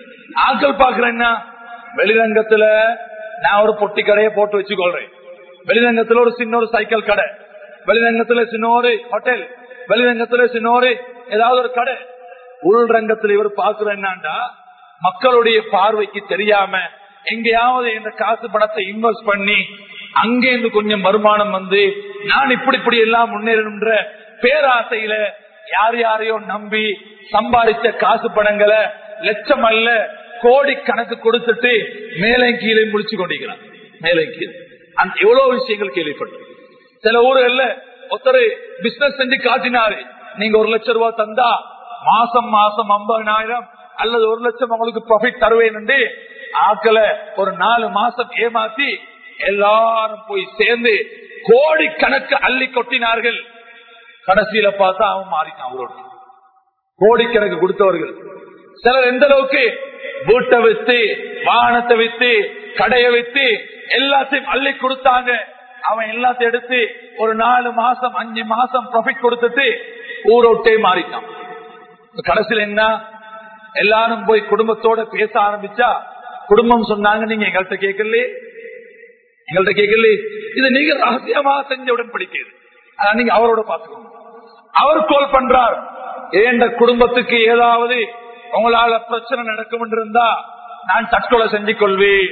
ஆட்கள் பாக்குறேன்னா வெளிரங்கத்துல நான் ஒரு பொட்டி கடையை போட்டு வச்சுக்கொள்றேன், வெளிரங்கத்துல ஒரு சின்ன ஒரு சைக்கிள் கடை, வெளிரங்கத்துல சின்ன ஒரு ஹோட்டல், வெளிரங்கத்துல சின்ன ஒரு ஏதாவது ஒரு கடை. உள்ரங்கத்துல இவர் பாக்குறேன்னாண்டா மக்களுடைய பார்வைக்கு தெரியாம எங்கேயாவது இந்த காசு பணத்தை இன்வெஸ்ட் பண்ணி அங்கே இருந்து கொஞ்சம் வருமானம் வந்து நான் இப்படி இப்படி எல்லாம் முன்னேறணும்ன்ற பேராசையில யார் யாரையோ நம்பி சம்பாதிச்ச காசு பணங்களை லட்சம் அல்ல கோடி கணக்கு கொடுத்துட்டு மேலே கீழே முடிச்சு கொண்டிருக்கிறான். மேலே கீழே எவ்வளவு விஷயங்கள் கேள்விப்பட்டு சில ஊர்கள்ல ஒருத்தர் பிசினஸ் செஞ்சு காட்டினாரு, நீங்க ஒரு லட்சம் ரூபாய் தந்தா மாசம் மாசம் ஐம்பதாயிரம் அல்லது ஒரு லட்சம் உங்களுக்கு ப்ராஃபிட் தருவேன் என்று ஆக்களை ஒரு நாலு மாசம் ஏமாத்தி எல்லாரும் போய் சேர்ந்து கோடி கணக்கு அள்ளி கொட்டினார்கள். கடைசியில பார்த்தா அவன் மாறினான். அவரோட கோடிக்கணக்கு கொடுத்தவர்கள் சிலர் எந்த அளவுக்கு வீட்டை வித்து வாகனத்தை வித்து கடையை வித்து எல்லாத்தையும் அள்ளி கொடுத்தாங்க. அவன் எல்லாத்தையும் எடுத்து ஒரு நாலு மாசம் அஞ்சு மாசம் ப்ராஃபிட் கொடுத்துட்டு ஊரோட்டே மாறிட்டான். கடைசியில் என்ன, எல்லாரும் போய் குடும்பத்தோட பேச ஆரம்பிச்சா குடும்பம் சொன்னாங்க, நீங்க எங்கள்கிட்ட கேட்கல எங்கள்கிட்ட கேட்கல இது நீங்க ரகசியமாக செஞ்ச உடன்படிக்கை, நீங்க அவரோட பாத்துக்கோங்க. அவர் கோல் பண்றார், ஏண்ட குடும்பத்துக்கு ஏதாவது உங்களால பிரச்சனை நடக்கும் என்று இருந்தா நான் தற்கொலை செஞ்சு கொள்வேன்,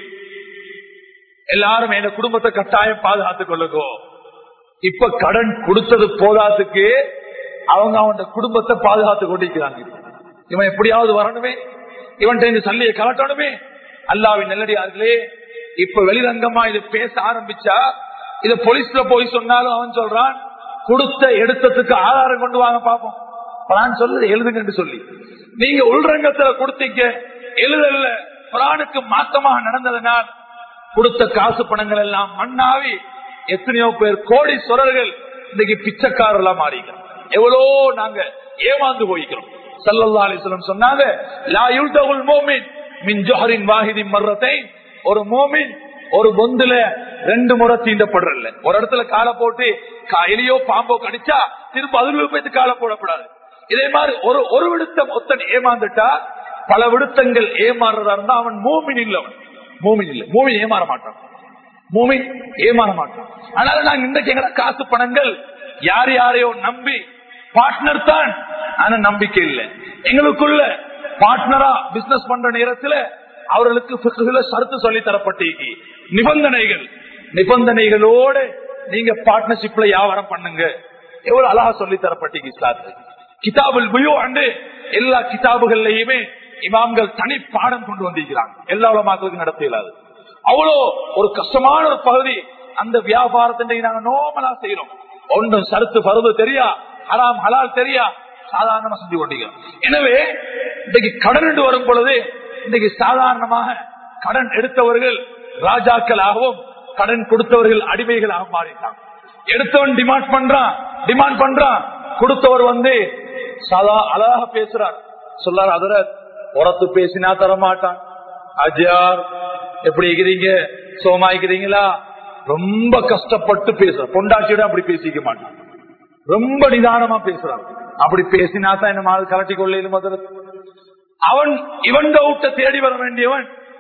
எல்லாரும் என் குடும்பத்தை கட்டாயம் பாதுகாத்துக் கொள்ளுங்கோ. இப்ப கடன் கொடுத்தது போதாதுக்கு அவங்க அவன் குடும்பத்தை பாதுகாத்து கொண்டிருக்கிறாங்க. இவன் எப்படியாவது வரணுமே, இவன் இந்த சல்லியை கலட்டணுமே. அல்லாவின் நல்லடியார்களே, இப்ப வெளிரங்கமா இது பேச ஆரம்பிச்சா இத போலீஸ்ல போய் சொன்னாலும் அவன் சொல்றான் கொடுத்த எடுத்ததுக்கு ஆதாரம் கொண்டு வாங்க பாப்போம். நான் சொல்றது எழுதுங்க சொல்லி நீங்க உள்ரங்கத்துல கொடுத்தீங்க, எழுதல குர்ஆனுக்கு மாத்தமாக நடந்ததனால் கொடுத்த காசு பணங்கள் எல்லாம் மண்ணாவி எத்தனையோ பேர் கோடீஸ்வரர்கள் இன்னைக்கு பிச்சைக்காரர்களா மாறிக்கிறோம். எவ்வளோ நாங்க ஏமாந்து போய்க்கிறோம். ஸல்லல்லாஹு அலைஹி வஸல்லம் சொன்னாங்க, லா யுல்தகுல் முஃமின் மின் ஜுஹரின் வாஹிதின் மர்ரத்தைன், ஒரு முஃமின் ஒரு பொந்துல ரெண்டு முறை தீண்டப்படுறல. ஒரு இடத்துல காலை போட்டு எலியோ பாம்போ கடிச்சா திரும்ப அதுல போய் காலை போடக்கூடாது. இதே மாதிரி ஒரு ஒரு விடுத்தம் ஒத்தன் ஏமாந்துட்டா பல விடுத்தங்கள் ஏமாறுறதா இருந்தா அவன் மூமின் இல்ல, அவன் மூமின் இல்ல. மூமின் ஏமாற மாட்டான், மூமின் ஏமாற மாட்டான். அதனால நாங்க இன்றைக்கு எங்க காசு பணங்கள் யார் யாரையோ நம்பி பார்ட்னர் தான், ஆனா நம்பிக்கை இல்லை. எங்களுக்குள்ள பார்ட்னரா பிசினஸ் பண்ற நேரத்துல அவர்களுக்கு ஃபிக்ஹ்ல ஷர்த்து சொல்லி தரப்பட்டு நிபந்தனைகள் நிபந்தனைகளோடு நீங்க பார்ட்னர்ஷிப்ல வியாபாரம் பண்ணுங்க. எவ்வளவு அழகா சொல்லி தரப்பட்டீங்க இஸ்லாத்துல. கிதாபுல் புயூ அண்டு எல்லா கிதாபுகள்லயுமே இமாம்கள் தனி பாடம் கொண்டு வந்திருக்கிறாங்க. எல்லா உலமாக்களுக்கும் நடத்த இயலாது. அவ்வளோ ஒரு கஷ்டமான ஒரு பகுதி. அந்த வியாபாரத்தை நாங்க நோமலா செய்யறோம். ஒன்றும் சருத்து பருது தெரியா, ஹராம் ஹலால் தெரியா, சாதாரணமா செஞ்சு கொண்டிருக்கிறோம். எனவே இன்னைக்கு கடன் வரும் பொழுது இன்னைக்கு சாதாரணமாக கடன் எடுத்தவர்கள் ராஜாக்களாகவும் கடன் கொடுத்தவர்கள் அடிமைகளாக மாறிட்டாங்க. எடுத்தவன் டிமாண்ட் பண்றான் டிமாண்ட் பண்றான் கொடுத்தவர் வந்து சாதா அழகாக பேசுறார், சொல்லார் அதர உரத்து பேசினா தரமாட்டான். அஜயார் எப்படி இருக்கிறீங்க, சோமா இருக்கிறீங்களா, ரொம்ப கஷ்டப்பட்டு பேசுற பொண்டாட்சியோட அப்படி பேசிக்க மாட்டான், ரொம்ப நிதானமா பேசுறான். அப்படி பேசினாதான் என்ன கலட்டி கொள்ளையிலும் அவன் இவன் விட்ட தேடி வர வேண்டியவன்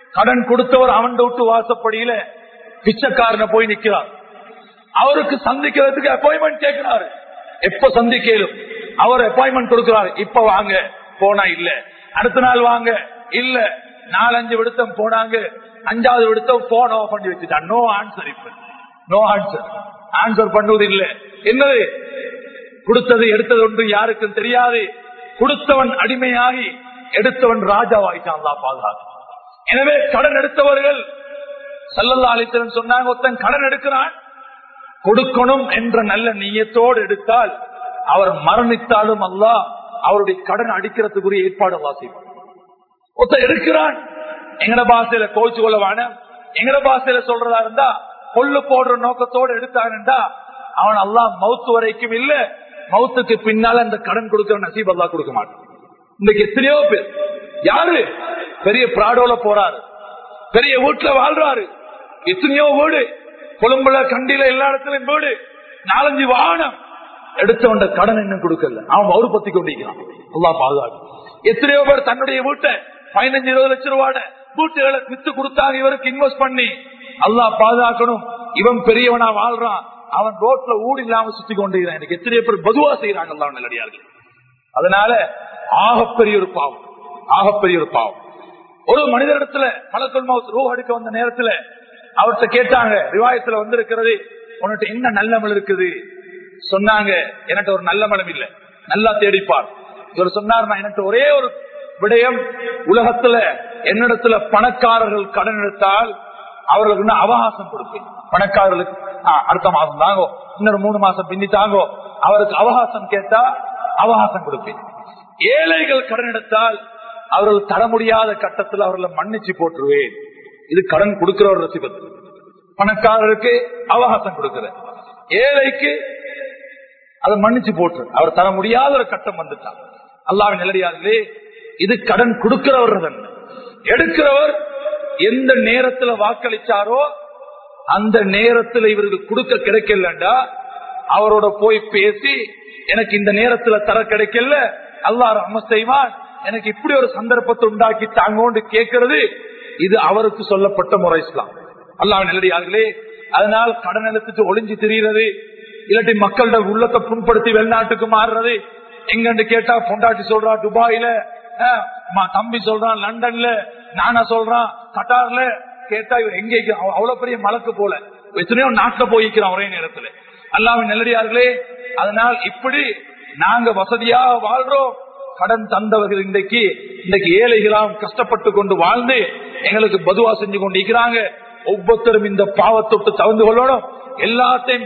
கடன் கொடுத்தவர் அவன் விட்டு வாசப்படியில பிச்சைக்காரனை போய் நிக்கிறார். அவருக்கு சந்திக்கிறதுக்கு அப்பாயின்மெண்ட் கேட்கிறாரு. எப்ப சந்திக்கலும் அவர் அப்பாயின்மெண்ட் கொடுக்கிறாரு. இப்ப வாங்க, போனா இல்ல. அடுத்த நாள் வாங்க, இல்ல. நாலஞ்சு விடுத்தம் போனாங்க, அஞ்சாவது விடுத்தம் போன் ஆஃப் பண்ணி வச்சுட்டான். No answer. இப்ப நோ ஆன்சர், ஆன்சர் பண்ணுவது இல்ல. என்னது கொடுத்தது எடுத்தது ஒன்று யாருக்கும் தெரியாது. கொடுத்தவன் அடிமையாகி எடுத்தவன் ராஜாவாயிட்டான். அல்லாஹ் பாதுகாத்து. எனவே கடன் எடுத்தவர்கள் ஸல்லல்லாஹு அலைஹி வஸல்லம் சொன்னாங்க, ஒருத்தன் கடன் எடுக்கிறான், கொடுக்கணும் என்ற நல்ல நியத்தோடு எடுத்தால் அவர் மரணித்தாலும் அல்லாஹ் அவருடைய கடன் அடிக்கிறதுக்குரிய ஏற்பாடு அல்லாஹ் செய்வார். ஒருத்தன் எடுக்கிறான், எங்கட பாசையில கோச்சு கொள்ள வேணும், எங்கட பாசையில சொல்றதா இருந்தா கொள்ளு போடுற நோக்கத்தோடு எடுத்தான்டா அவன் அல்லாஹ் மவுத்து வரைக்கும் இல்ல, மவுத்துக்கு பின்னால அந்த கடன் கொடுக்கிற நசீப் அல்லாஹ் கொடுக்க மாட்டான். இன்னைக்கு எத்தனையோ பேர் யாரு பெரிய பிராடோல போறாரு, பெரிய வீட்டுல வாழ்றாரு, எத்தனையோ வீடு கொழும்புல கண்டில எல்லா இடத்துலயும் வீடு, நாலஞ்சு வாகனம், எடுத்தவன் கடன் இன்னும் கொடுக்கல, அவன் மவுறு பத்தி கொண்டிருக்கிறான். அல்லாஹ் பாதுகாப்பு. எத்தனையோ பேர் தன்னுடைய வீட்டை பதினஞ்சு இருபது லட்சம் ரூபாய் வீட்டுகளை வித்து கொடுத்தாங்க இவருக்கு இன்வெஸ்ட் பண்ணி. அல்லாஹ் பாதுகாக்கணும், இவன் பெரியவனா வாழ்றான், அவன் ரோட்ல ஊடு இல்லாம சுத்தி கொண்டிருக்கிறான். எனக்கு எத்தனையோ பேர் பதுவா செய்யறாங்க அல்லாஹ் நல்லடியார்கள். அதனால ஆகப்பெரிய ஒரு பாவம், ஆகப்பெரிய ஒரு பாவம். ஒரு மனிதரிடத்துல மலக்குல் மௌத் ரூஹ் எடுக்க வந்த நேரத்துல அவர்கிட்ட கேட்டாங்க, ரிவாயத்துல வந்திருக்கிறது, உன்கிட்ட என்ன நல்ல மலம் இருக்குது? சொன்னாங்க, எனக்கு ஒரு நல்ல மலம் இல்ல, நல்லா தேடிப்பார். இவர் சொன்னார், நான் எனக்கு ஒரே ஒரு விடயம், உலகத்துல என்னிடத்துல பணக்காரர்கள் கடன் எடுத்தால் அவர்களுக்கு அவகாசம் கொடுப்பேன். பணக்காரர்களுக்கு அடுத்த மாசம் தாங்கோ, இன்னொரு மூணு மாசம் பின்னி தாங்கோ, அவருக்கு அவகாசம் கேட்டா அவகாசம் கொடுப்பேன். ஏழைகள் கடன் எடுத்தால் அவர்கள் தர முடியாத கட்டத்தில் அவர்களை மன்னிச்சு போட்டுருவேன். இது கடன் கொடுக்கிறவர் ரசிபத்து. பணக்காரருக்கு அவகாசம் கொடுக்கிற, ஏழைக்கு அதை மன்னிச்சு போட்டு அவர் தர முடியாத ஒரு கட்டம் வந்துட்டார். அல்லாஹ்வின் நல்லடியார்களே, இது கடன் கொடுக்கிறவர். எடுக்கிறவர் எந்த நேரத்துல வாக்களிச்சாரோ அந்த நேரத்துல இவருக்கு கொடுக்க கிடைக்கலண்டா அவரோட போய் பேசி, எனக்கு இந்த நேரத்துல தர கிடைக்கல, அல்லாஹ் ரஹ்மத் செய்வான், எனக்கு இப்படி ஒரு சந்தர்ப்பத்தை உண்டாக்கி தாங்கோண்டு கேட்கிறது, இது அவருக்கு சொல்லப்பட்ட முறை இஸ்லாம். அல்லாஹ்வின் நல்லடியார்களே, அதனால் கடன் எடுத்துட்டு ஒளிஞ்சு திரிகிறது, இல்லாட்டி மக்களோட உள்ளத்தை புண்படுத்தி வெளிநாட்டுக்கு மாறுறது. எங்கன்னு கேட்டா பொண்டாட்டி சொல்றா துபாயில, தம்பி சொல்றான் லண்டன்ல, நானா சொல்றான் கட்டார்ல. கேட்டா இவர் எங்க அவ்வளவு பெரிய மலக்கு போல எத்தனையோ நாட்டுல போய்க்கிறான் ஒரே நேரத்துல. அல்லாஹ்வின் நல்லடியார்களே, அதனால் இப்படி நாங்க வசதியாக வாழ்றோம். கடன் தந்தவர்கள் இன்றைக்கு இன்றைக்கு ஏழைகளாம் கஷ்டப்பட்டு கொண்டு வாழ்ந்து எங்களுக்கு பதுவா செஞ்சு கொண்டு இருக்கிறாங்க. ஒவ்வொருத்தரும் இந்த பாவத்தொட்டு தவிர்த்து கொள்ளணும். எல்லாத்தையும்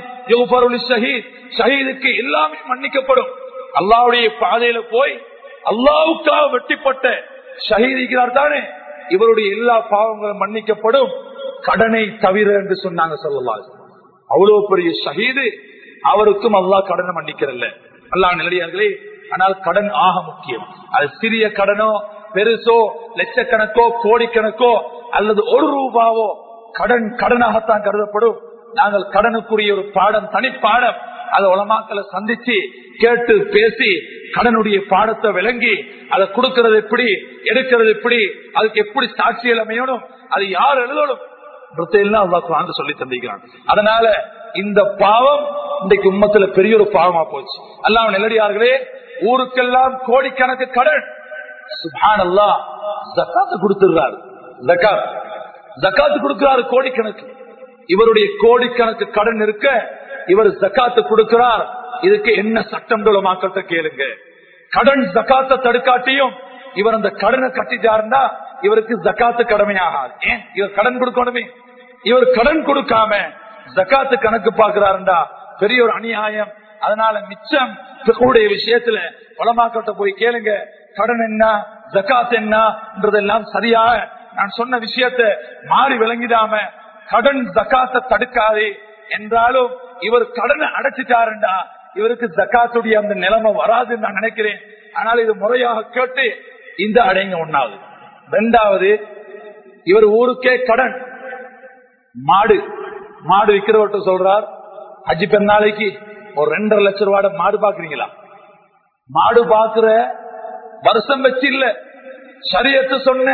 ஷஹீதுக்கு எல்லாமே மன்னிக்கப்படும். அல்லாஹ்வுடைய பாதையில போய் அல்லாஹ்வுக்காக வெட்டிப்பட்ட ஷஹீதிக்கிறார் தானே, இவருடைய எல்லா பாவங்களும் மன்னிக்கப்படும், கடனை தவிர என்று சொன்னாங்க ஸல்லல்லாஹு அலைஹி வஸல்லம். அவ்வளவு பெரிய ஷஹீது, அவருக்கும் அல்லாஹ் கடனை மன்னிக்கிறல்ல. அல்லாஹ் நல்லடியார்களே, ஆனால் கடன் ஆக முக்கியம். அது சிறிய கடனோ பெருசோ லட்சக்கணக்கோ கோடிக்கணக்கோ அல்லது ஒரு ரூபாவோ கடன் கடனாகத்தான் கருதப்படும். நாங்கள் கடனுக்குரிய ஒரு பாடம், தனிப்பாடம், அதை உலமாக்களை சந்திச்சு கேட்டு பேசி கடனுடைய பாடத்தை விளங்கி அதை கொடுக்கிறது எப்படி, எடுக்கிறது எப்படி, அதுக்கு எப்படி சாட்சியல் அமையணும், அது யார் எழுதணும் அல்லாஹ் சொல்லி தந்திக்கிறான். அதனால இந்த பாவம் இன்றைக்கு உம்மத்துல பெரிய ஒரு பாவமா போச்சு. அல்லாஹ் நல்லடியார்களே, ஊருக்கெல்லாம் கோடிக்கணக்கு கடன். சுப்ஹானல்லாஹ், ஜகாத் கொடுத்துறாரு, ஜகாத் ஜகாத் கொடுக்கிறாரு கோடிக்கணக்கு. இவருடைய கோடிக்கணக்கு கடன் இருக்க இவர் ஜகாத்து கொடுக்கிறார். இதுக்கு என்ன சட்டம் மக்கள்கிட்ட கேளுங்க. கடன் ஜகாத்தை தடுக்காட்டியும் இவர் அந்த கடனை கட்டிட்டாருன்னா இவருக்கு ஜகாத்து கடமையாகாது. ஏன்? இவர் கடன் கொடுக்கணுமே. இவர் கடன் கொடுக்காம ஜகாத்து கணக்கு பாக்குறாருண்டா பெரிய ஒரு அநியாயம். அதனால மிச்சம் உடைய விஷயத்துல உலமாக்கள்கிட்ட போய் கேளுங்க, கடன் என்ன ஜகாத் என்னன்றதெல்லாம் சரியாக நான் சொன்ன விஷயத்தை மாறி விளங்கிடாம கடன் ஜகாத்தை தடுக்காது என்றாலும் இவர் கடனை அடைச்சிட்டாருண்டா இவருக்கு ஜகாத்துடைய அந்த நிலைமை வராதுன்னு நான் நினைக்கிறேன். ஆனால் இது முறையாக கேட்டு இந்த அடைங்க ஒண்ணாவது. ரெண்டாவது, இவர் ஊருக்கே கடன். மாடு மாடு விற்கிறவர்கிட்ட சொல்றார், அஜி பெருநாளைக்கு ஒரு ரெண்டரை லட்சம் ரூபாய் மாடு பாக்குறீங்களா? மாடு பாக்குற வருஷம் வச்சு இல்ல, ஷரியத்து சொன்ன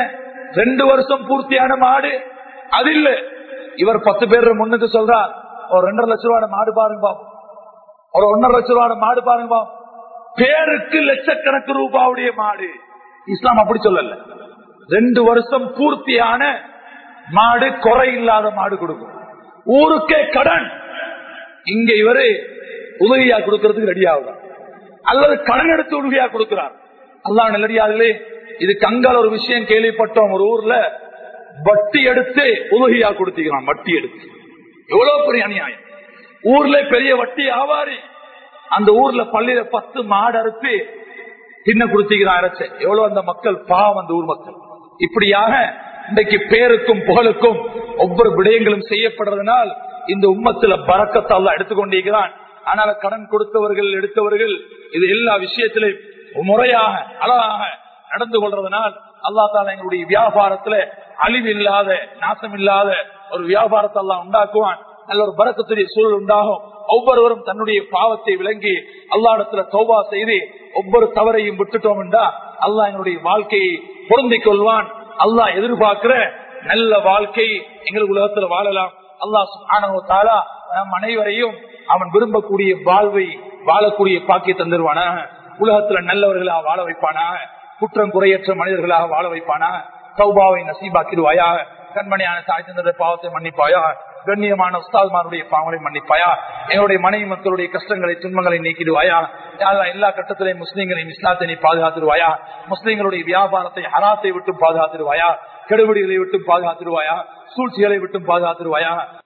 ரெண்டு வருஷம் பூர்த்தியான மாடு அது இல்ல. இவர் பத்து பேர் முன்னுக்கு சொல்றார், ஒரு ரெண்டரை லட்சம் ரூபாய் மாடு பாருங்க பாப்போம், ஒரு ஒன்னரை லட்சம் ரூபாய் மாடு பாருங்க பாப்போம். பேருக்கு லட்சக்கணக்கு ரூபாவுடைய மாடு. இஸ்லாம் அப்படி சொல்லல. ரெண்டு வருஷம் பூர்த்தியான மாடு, குறை இல்லாத மாடு கொடுக்கும். ஊருக்கே கடன். இங்க இவரு உதவியா கொடுக்கறதுக்கு ரெடி ஆகுறார், அல்லது கடன் எடுத்து உதவியா கொடுக்கிறார். அல்லாஹ் நல்லடியார்களே, இது கங்கால ஒரு விஷயம் கேள்விப்பட்டோம். ஒரு ஊர்ல வட்டி எடுத்து உதவியா கொடுத்துக்கிறான். வட்டி எடுத்து எவ்வளவு பெரிய அநியாயம். ஊர்ல பெரிய வட்டி ஆவாரி. அந்த ஊர்ல பள்ளியில பத்து மாடு அறுத்து தின்ன கொடுத்துக்கிறான் அரைச்ச. எவ்வளவு அந்த மக்கள் பாவம், அந்த ஊர் மக்கள். இப்படியாக இன்றைக்கு பேருக்கும் புகழுக்கும் ஒவ்வொரு விடயங்களும் செய்யப்படுறதுனால் இந்த உம்மத்துல பரக்கத்தை அல்லாஹ் எடுத்துக்கொண்டிருக்கிறான். ஆனால் கடன் கொடுத்தவர்கள் எடுத்தவர்கள் இது எல்லா விஷயத்திலும் முறையாக அழகாக நடந்து கொள்றதுனால் அல்லாஹ் தாலா எங்களுடைய வியாபாரத்துல அழிவு இல்லாத, நாசம் இல்லாத ஒரு வியாபாரத்தை அல்லாஹ் உண்டாக்குவான். நல்ல ஒரு பரக்கத்துடைய சூழல் உண்டாகும். ஒவ்வொருவரும் தன்னுடைய பாவத்தை விளங்கி அல்லாஹ்விடத்துல தௌபா செய்து ஒவ்வொரு தவறையும் விட்டுட்டோம் என்றா அல்லாஹ் எங்களுடைய வாழ்க்கையை பொருந்திக் கொள்வான். அல்லாஹ் எதிர்பார்க்கிற நல்ல வாழ்க்கை எங்களுக்கு உலகத்துல வாழலாம். அல்லாஹ் சுப்ஹானஹு வ தஆலா நம் அனைவரையும் அவன் விரும்பக்கூடிய வாழ்வை வாழக்கூடிய பாக்கிய தந்துருவானாக. உலகத்துல நல்லவர்களாக வாழ வைப்பானாக. குற்றம் குறையற்ற மனிதர்களாக வாழ வைப்பானாக. தௌபாவை நசீபாக்கிடுவாயாக. கண்மணியான தாய் தந்தைய பாவத்தை மன்னிப்பாயா. கண்ணியமான உஸ்தாத்மாருடைய பாவங்களை மன்னிப்பாயா. எங்களுடைய மனைவி மக்களுடைய கஷ்டங்களை துன்பங்களை நீக்கிடுவாயா. எல்லா கட்டத்திலையும் முஸ்லீம்களையும் இஸ்லாத்தை நீ பாதுகாத்துடுவாயா. முஸ்லீம்களுடைய வியாபாரத்தை ஹராத்தை விட்டு பாதுகாத்துடுவாயா. கெடுபிடிகளை விட்டு பாதுகாத்துடுவாயா. சூழ்ச்சிகளை விட்டு பாதுகாத்துடுவாயா.